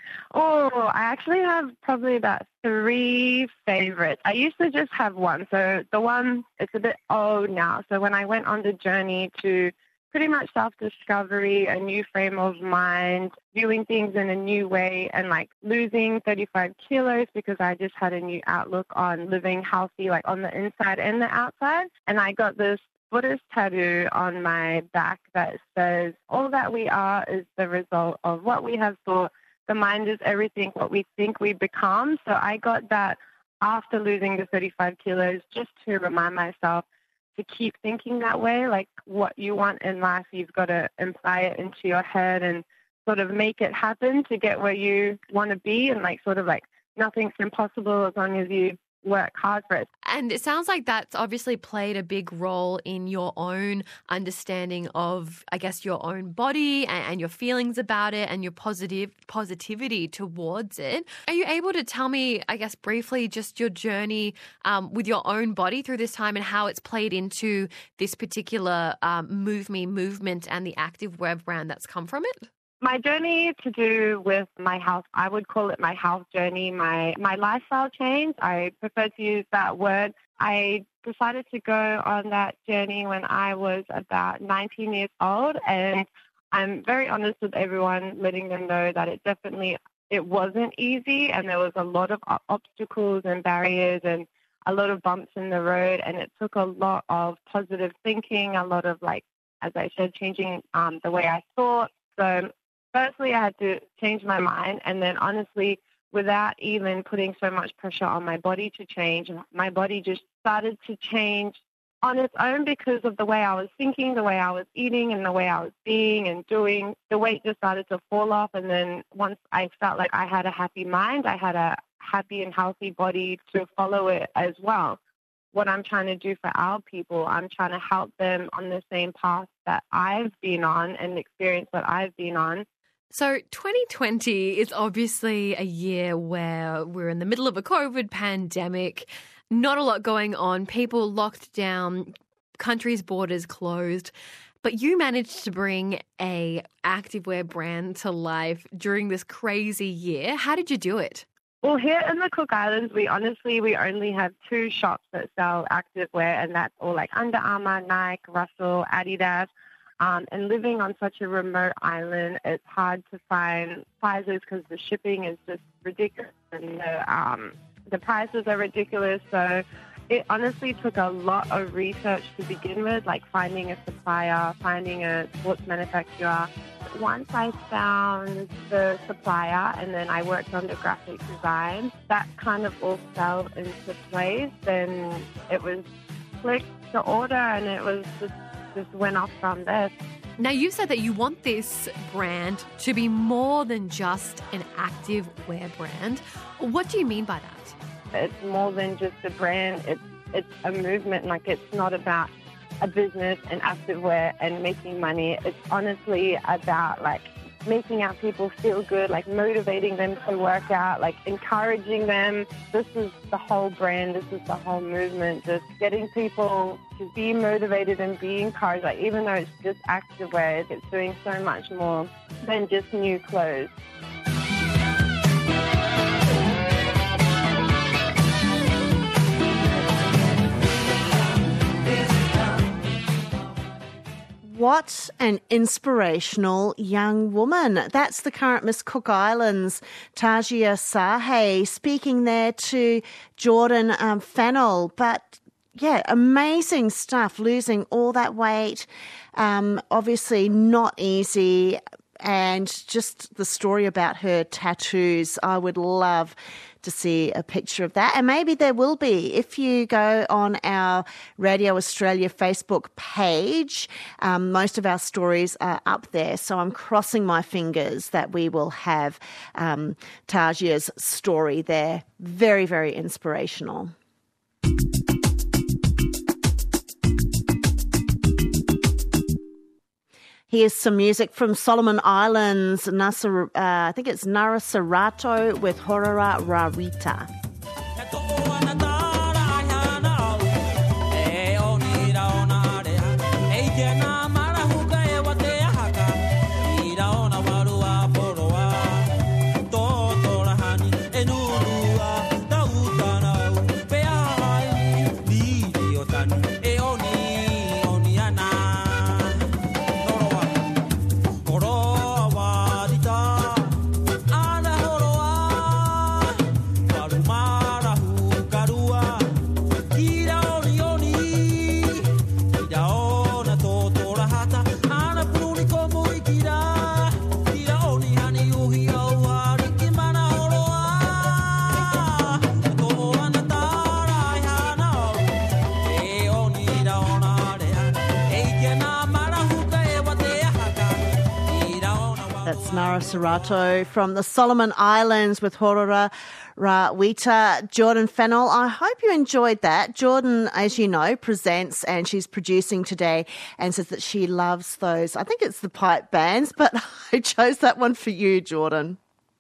Oh, I actually have probably about three favorites. I used to just have one. So the one, it's a bit old now. So when I went on the journey to pretty much self-discovery, a new frame of mind, viewing things in a new way, and like losing thirty-five kilos because I just had a new outlook on living healthy, like on the inside and the outside. And I got this Buddhist tattoo on my back that says, all that we are is the result of what we have thought. The mind is everything, what we think we become. So I got that after losing the thirty-five kilos just to remind myself to keep thinking that way. Like what you want in life, you've got to imply it into your head and sort of make it happen to get where you want to be. And like sort of like nothing's impossible as long as you work hard for it. And it sounds like that's obviously played a big role in your own understanding of, I guess, your own body and, and your feelings about it and your positive positivity towards it. Are you able to tell me, I guess, briefly just your journey um, with your own body through this time and how it's played into this particular um, Move Me movement and the activewear brand that's come from it? My journey to do with my health, I would call it my health journey, my, my lifestyle change. I prefer to use that word. I decided to go on that journey when I was about nineteen years old, and I'm very honest with everyone, letting them know that it definitely it wasn't easy, and there was a lot of obstacles and barriers and a lot of bumps in the road, and it took a lot of positive thinking, a lot of, like, as I said, changing um, the way I thought. So firstly, I had to change my mind, and then honestly, without even putting so much pressure on my body to change, my body just started to change on its own because of the way I was thinking, the way I was eating, and the way I was being and doing. The weight just started to fall off, and then once I felt like I had a happy mind, I had a happy and healthy body to follow it as well. What I'm trying to do for our people, I'm trying to help them on the same path that I've been on and the experience that I've been on. So twenty twenty is obviously a year where we're in the middle of a COVID pandemic, not a lot going on, people locked down, countries' borders closed. But you managed to bring a activewear brand to life during this crazy year. How did you do it? Well, here in the Cook Islands, we honestly, we only have two shops that sell activewear, and that's all like Under Armour, Nike, Russell, Adidas. Um, and living on such a remote island, it's hard to find sizes because the shipping is just ridiculous and the, um, the prices are ridiculous. So it honestly took a lot of research to begin with, like finding a supplier, finding a sports manufacturer. Once I found the supplier and then I worked on the graphic design, that kind of all fell into place. Then it was click to order, and it was just just went off from there. Now, you said that you want this brand to be more than just an active wear brand. What do you mean by that? It's more than just a brand. It's it's a movement. Like, it's not about a business and activewear and making money. It's honestly about, like, making our people feel good, like motivating them to work out, like encouraging them. This is the whole brand. This is the whole movement. Just getting people to be motivated and be encouraged. Like, even though it's just activewear, it's doing so much more than just new clothes. What an inspirational young woman. That's the current Miss Cook Islands, Tajia Sahe, speaking there to Jordan um, Fennell. But yeah, amazing stuff, losing all that weight. Um, obviously not easy. And just the story about her tattoos, I would love to see a picture of that. And maybe there will be. If you go on our Radio Australia Facebook page, um, most of our stories are up there. So I'm crossing my fingers that we will have um, Tajia's story there. Very, very inspirational. Here's some music from Solomon Islands. Nasa, uh, I think it's Narasarato with Horora Rawita. Narasarato from the Solomon Islands with Horora Rawita. Jordan Fennell, I hope you enjoyed that. Jordan, as you know, presents and she's producing today and says that she loves those, I think it's the pipe bands, but I chose that one for you, Jordan.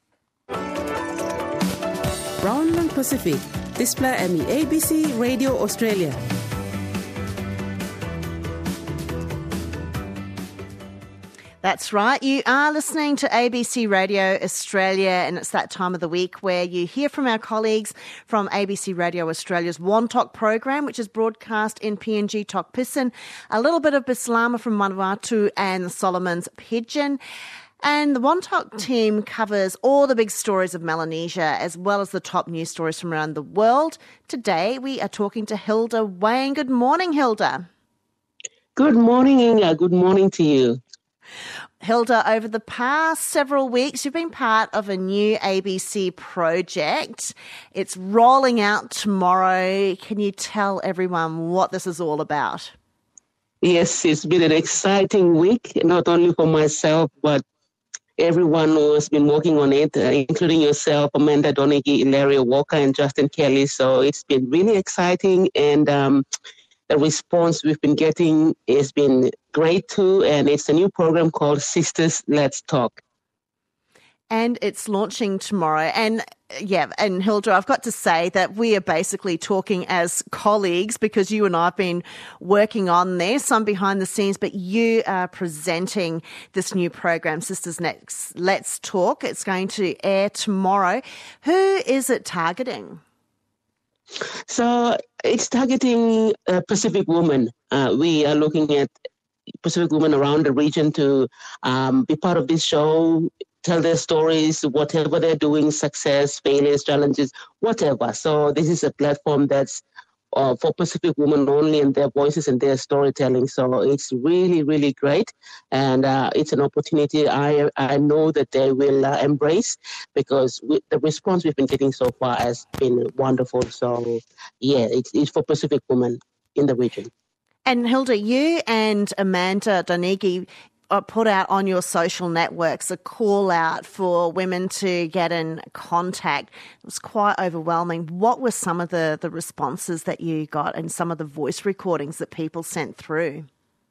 Brownland Pacific, display M E A B C Radio Australia. That's right. You are listening to A B C Radio Australia, and it's that time of the week where you hear from our colleagues from A B C Radio Australia's Wantok program, which is broadcast in P N G Tok Pisin, a little bit of Bislama from Manawatu and the Solomons Pidgin. And the Wontok team covers all the big stories of Melanesia as well as the top news stories from around the world. Today we are talking to Hilda Wayne. Good morning, Hilda. Good morning, Inga. Good morning to you. Hilda, over the past several weeks, you've been part of a new A B C project. It's rolling out tomorrow. Can you tell everyone what this is all about? Yes, it's been an exciting week, not only for myself, but everyone who has been working on it, uh, including yourself, Amanda Donaghy, Ilaria Walker, and Justin Kelly. So it's been really exciting, and um, the response we've been getting has been great too. And it's a new program called Sisters Let's Talk. And it's launching tomorrow. And yeah, and Hilda, I've got to say that we are basically talking as colleagues because you and I have been working on this, some behind the scenes, but you are presenting this new program, Sisters Next Let's Talk. It's going to air tomorrow. Who is it targeting? So it's targeting uh, Pacific women. Uh, we are looking at Pacific women around the region to um, be part of this show, tell their stories, whatever they're doing, success, failures, challenges, whatever. So this is a platform that's uh, for Pacific women only and their voices and their storytelling. So it's really, really great. And uh, it's an opportunity I I know that they will uh, embrace because we, the response we've been getting so far has been wonderful. So yeah, it's, it's for Pacific women in the region. And Hilda, you and Amanda Donaghy put out on your social networks a call out for women to get in contact. It was quite overwhelming. What were some of the, the responses that you got and some of the voice recordings that people sent through?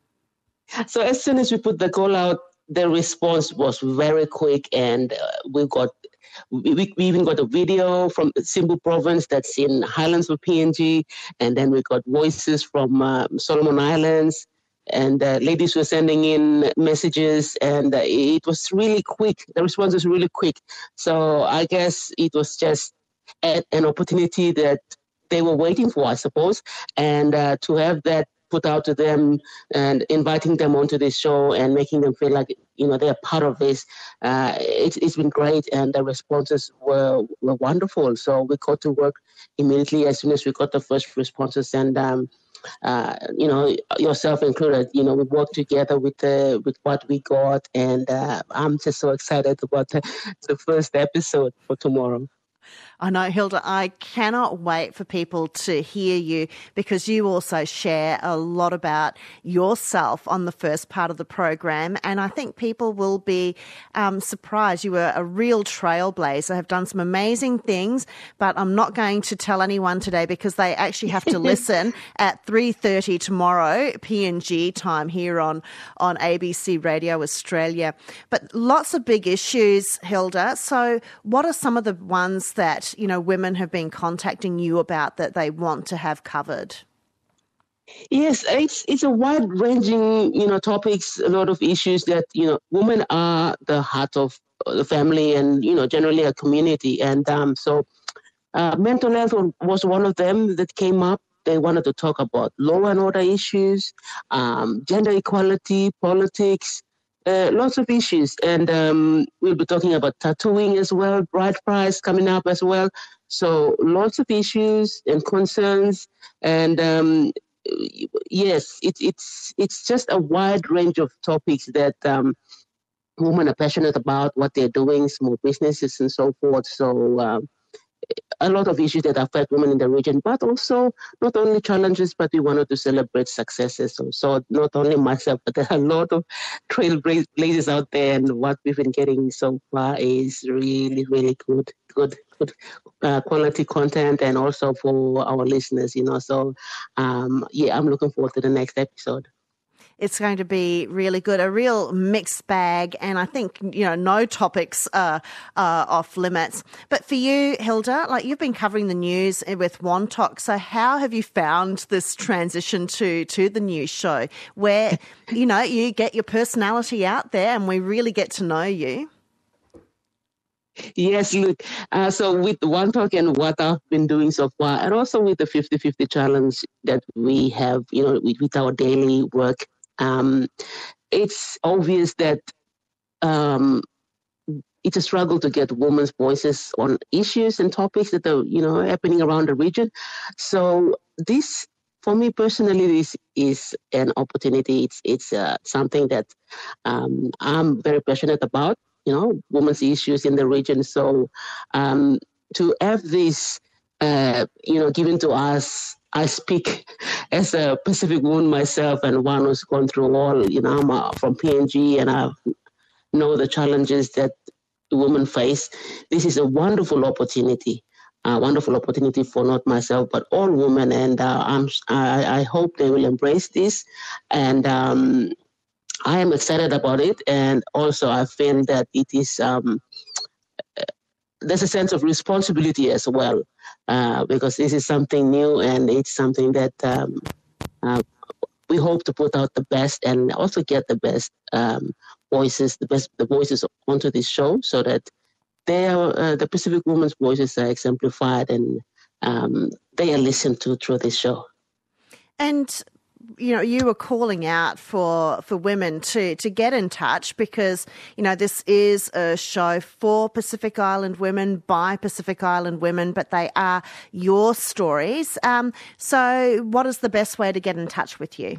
So as soon as we put the call out, the response was very quick, and uh, we got we, we even got a video from Simbu province that's in Highlands of P N G, and then we got voices from uh, Solomon Islands. And uh, ladies were sending in messages, and uh, it was really quick. The response was really quick. So I guess it was just a, an opportunity that they were waiting for, I suppose. And uh, to have that put out to them and inviting them onto this show and making them feel like, you know, they're part of this, uh, it, it's been great. And the responses were, were wonderful. So we got to work immediately as soon as we got the first responses. And, um, Uh, you know, yourself included, you know, we worked together with the, with what we got, and uh, I'm just so excited about the, the first episode for tomorrow. I know, Hilda, I cannot wait for people to hear you because you also share a lot about yourself on the first part of the program, and I think people will be um, surprised. You were a real trailblazer, have done some amazing things, but I'm not going to tell anyone today because they actually have to listen at three thirty tomorrow, P N G time here on, on A B C Radio Australia. But lots of big issues, Hilda. So what are some of the ones that, you know, women have been contacting you about that they want to have covered? Yes, it's it's a wide-ranging, you know, topics, a lot of issues that, you know, women are the heart of the family and, you know, generally a community. And um, so uh, mental health was one of them that came up. They wanted to talk about law and order issues, um, gender equality, politics, Uh, lots of issues, and um, we'll be talking about tattooing as well, bride price coming up as well. So lots of issues and concerns, and um, yes, it, it's it's just a wide range of topics that um, women are passionate about, what they're doing, small businesses and so forth. So uh, a lot of issues that affect women in the region, but also not only challenges, but we wanted to celebrate successes. So, so not only myself, but there are a lot of trailblazers out there, and what we've been getting so far is really, really good, good, good uh, quality content, and also for our listeners, you know. So, um, yeah, I'm looking forward to the next episode. It's going to be really good, a real mixed bag, and I think, you know, no topics are, are off limits. But for you, Hilda, like you've been covering the news with Wontok, so how have you found this transition to, to the news show where, you know, you get your personality out there and we really get to know you? Yes, look, uh, so with Wontok and what I've been doing so far, and also with the fifty-fifty challenge that we have, you know, with, with our daily work, um, it's obvious that um, it's a struggle to get women's voices on issues and topics that are, you know, happening around the region. So this, for me personally, this is an opportunity. It's it's uh, something that um, I'm very passionate about, you know, women's issues in the region. So um, to have this, uh, you know, given to us, I speak as a Pacific woman myself and one who's gone through all, you know, I'm uh, from P N G and I know the challenges that women face. This is a wonderful opportunity. A wonderful opportunity for not myself, but all women, and uh, I'm, I, I hope they will embrace this. And um, I am excited about it, and also I feel that it is um, there's a sense of responsibility as well, uh, because this is something new, and it's something that um, uh, we hope to put out the best, and also get the best um, voices, the best the voices onto this show, so that They are, uh, the Pacific women's voices are exemplified, and um, they are listened to through this show. And, you know, you were calling out for, for women to, to get in touch because, you know, this is a show for Pacific Island women by Pacific Island women, but they are your stories. Um, so what is the best way to get in touch with you?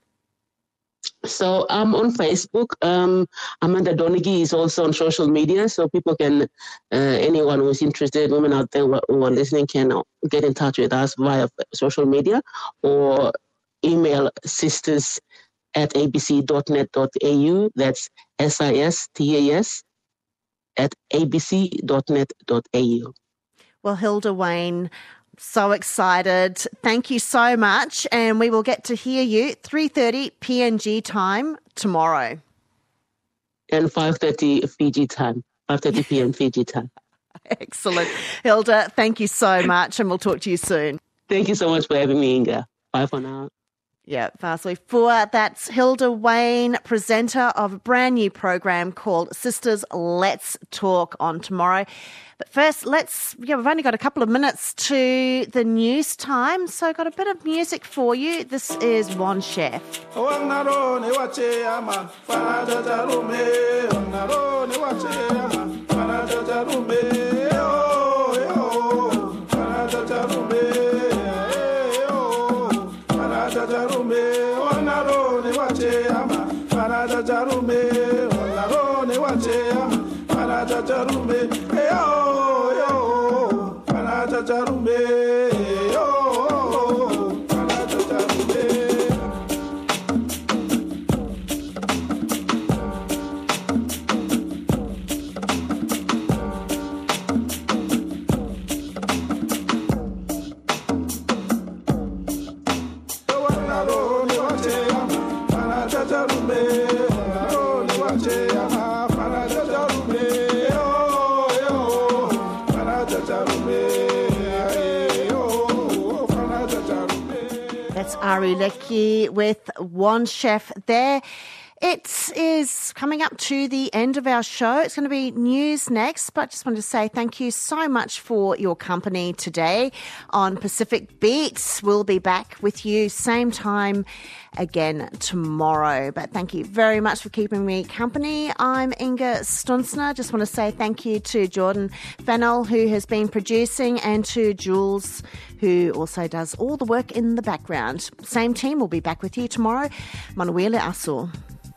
So I'm on Facebook. Um, Amanda Donaghy is also on social media, so people can, uh, anyone who's interested, women out there who are listening, can get in touch with us via social media or email sisters at a b c dot net dot a u. That's S I S T A S at a b c dot net dot a u. Well, Hilda Wayne, so excited. Thank you so much. And we will get to hear you three thirty P N G time tomorrow. And five thirty Fiji time, five thirty p.m. Fiji time. Excellent. Hilda, thank you so much, and we'll talk to you soon. Thank you so much for having me, Inga. Bye for now. Yeah, Fastly four. That's Hilda Wayne, presenter of a brand new program called Sisters Let's Talk on tomorrow. But first, let's, yeah, we've only got a couple of minutes to the news time, so I've got a bit of music for you. This is One Chef. That's Ari Leckie with One Chef there. It is coming up to the end of our show. It's going to be news next, but I just wanted to say thank you so much for your company today on Pacific Beats. We'll be back with you same time again tomorrow. But thank you very much for keeping me company. I'm Inga Stunzner. Just want to say thank you to Jordan Fennell, who has been producing, and to Jules, who also does all the work in the background. Same team will be back with you tomorrow. Manuela Asul.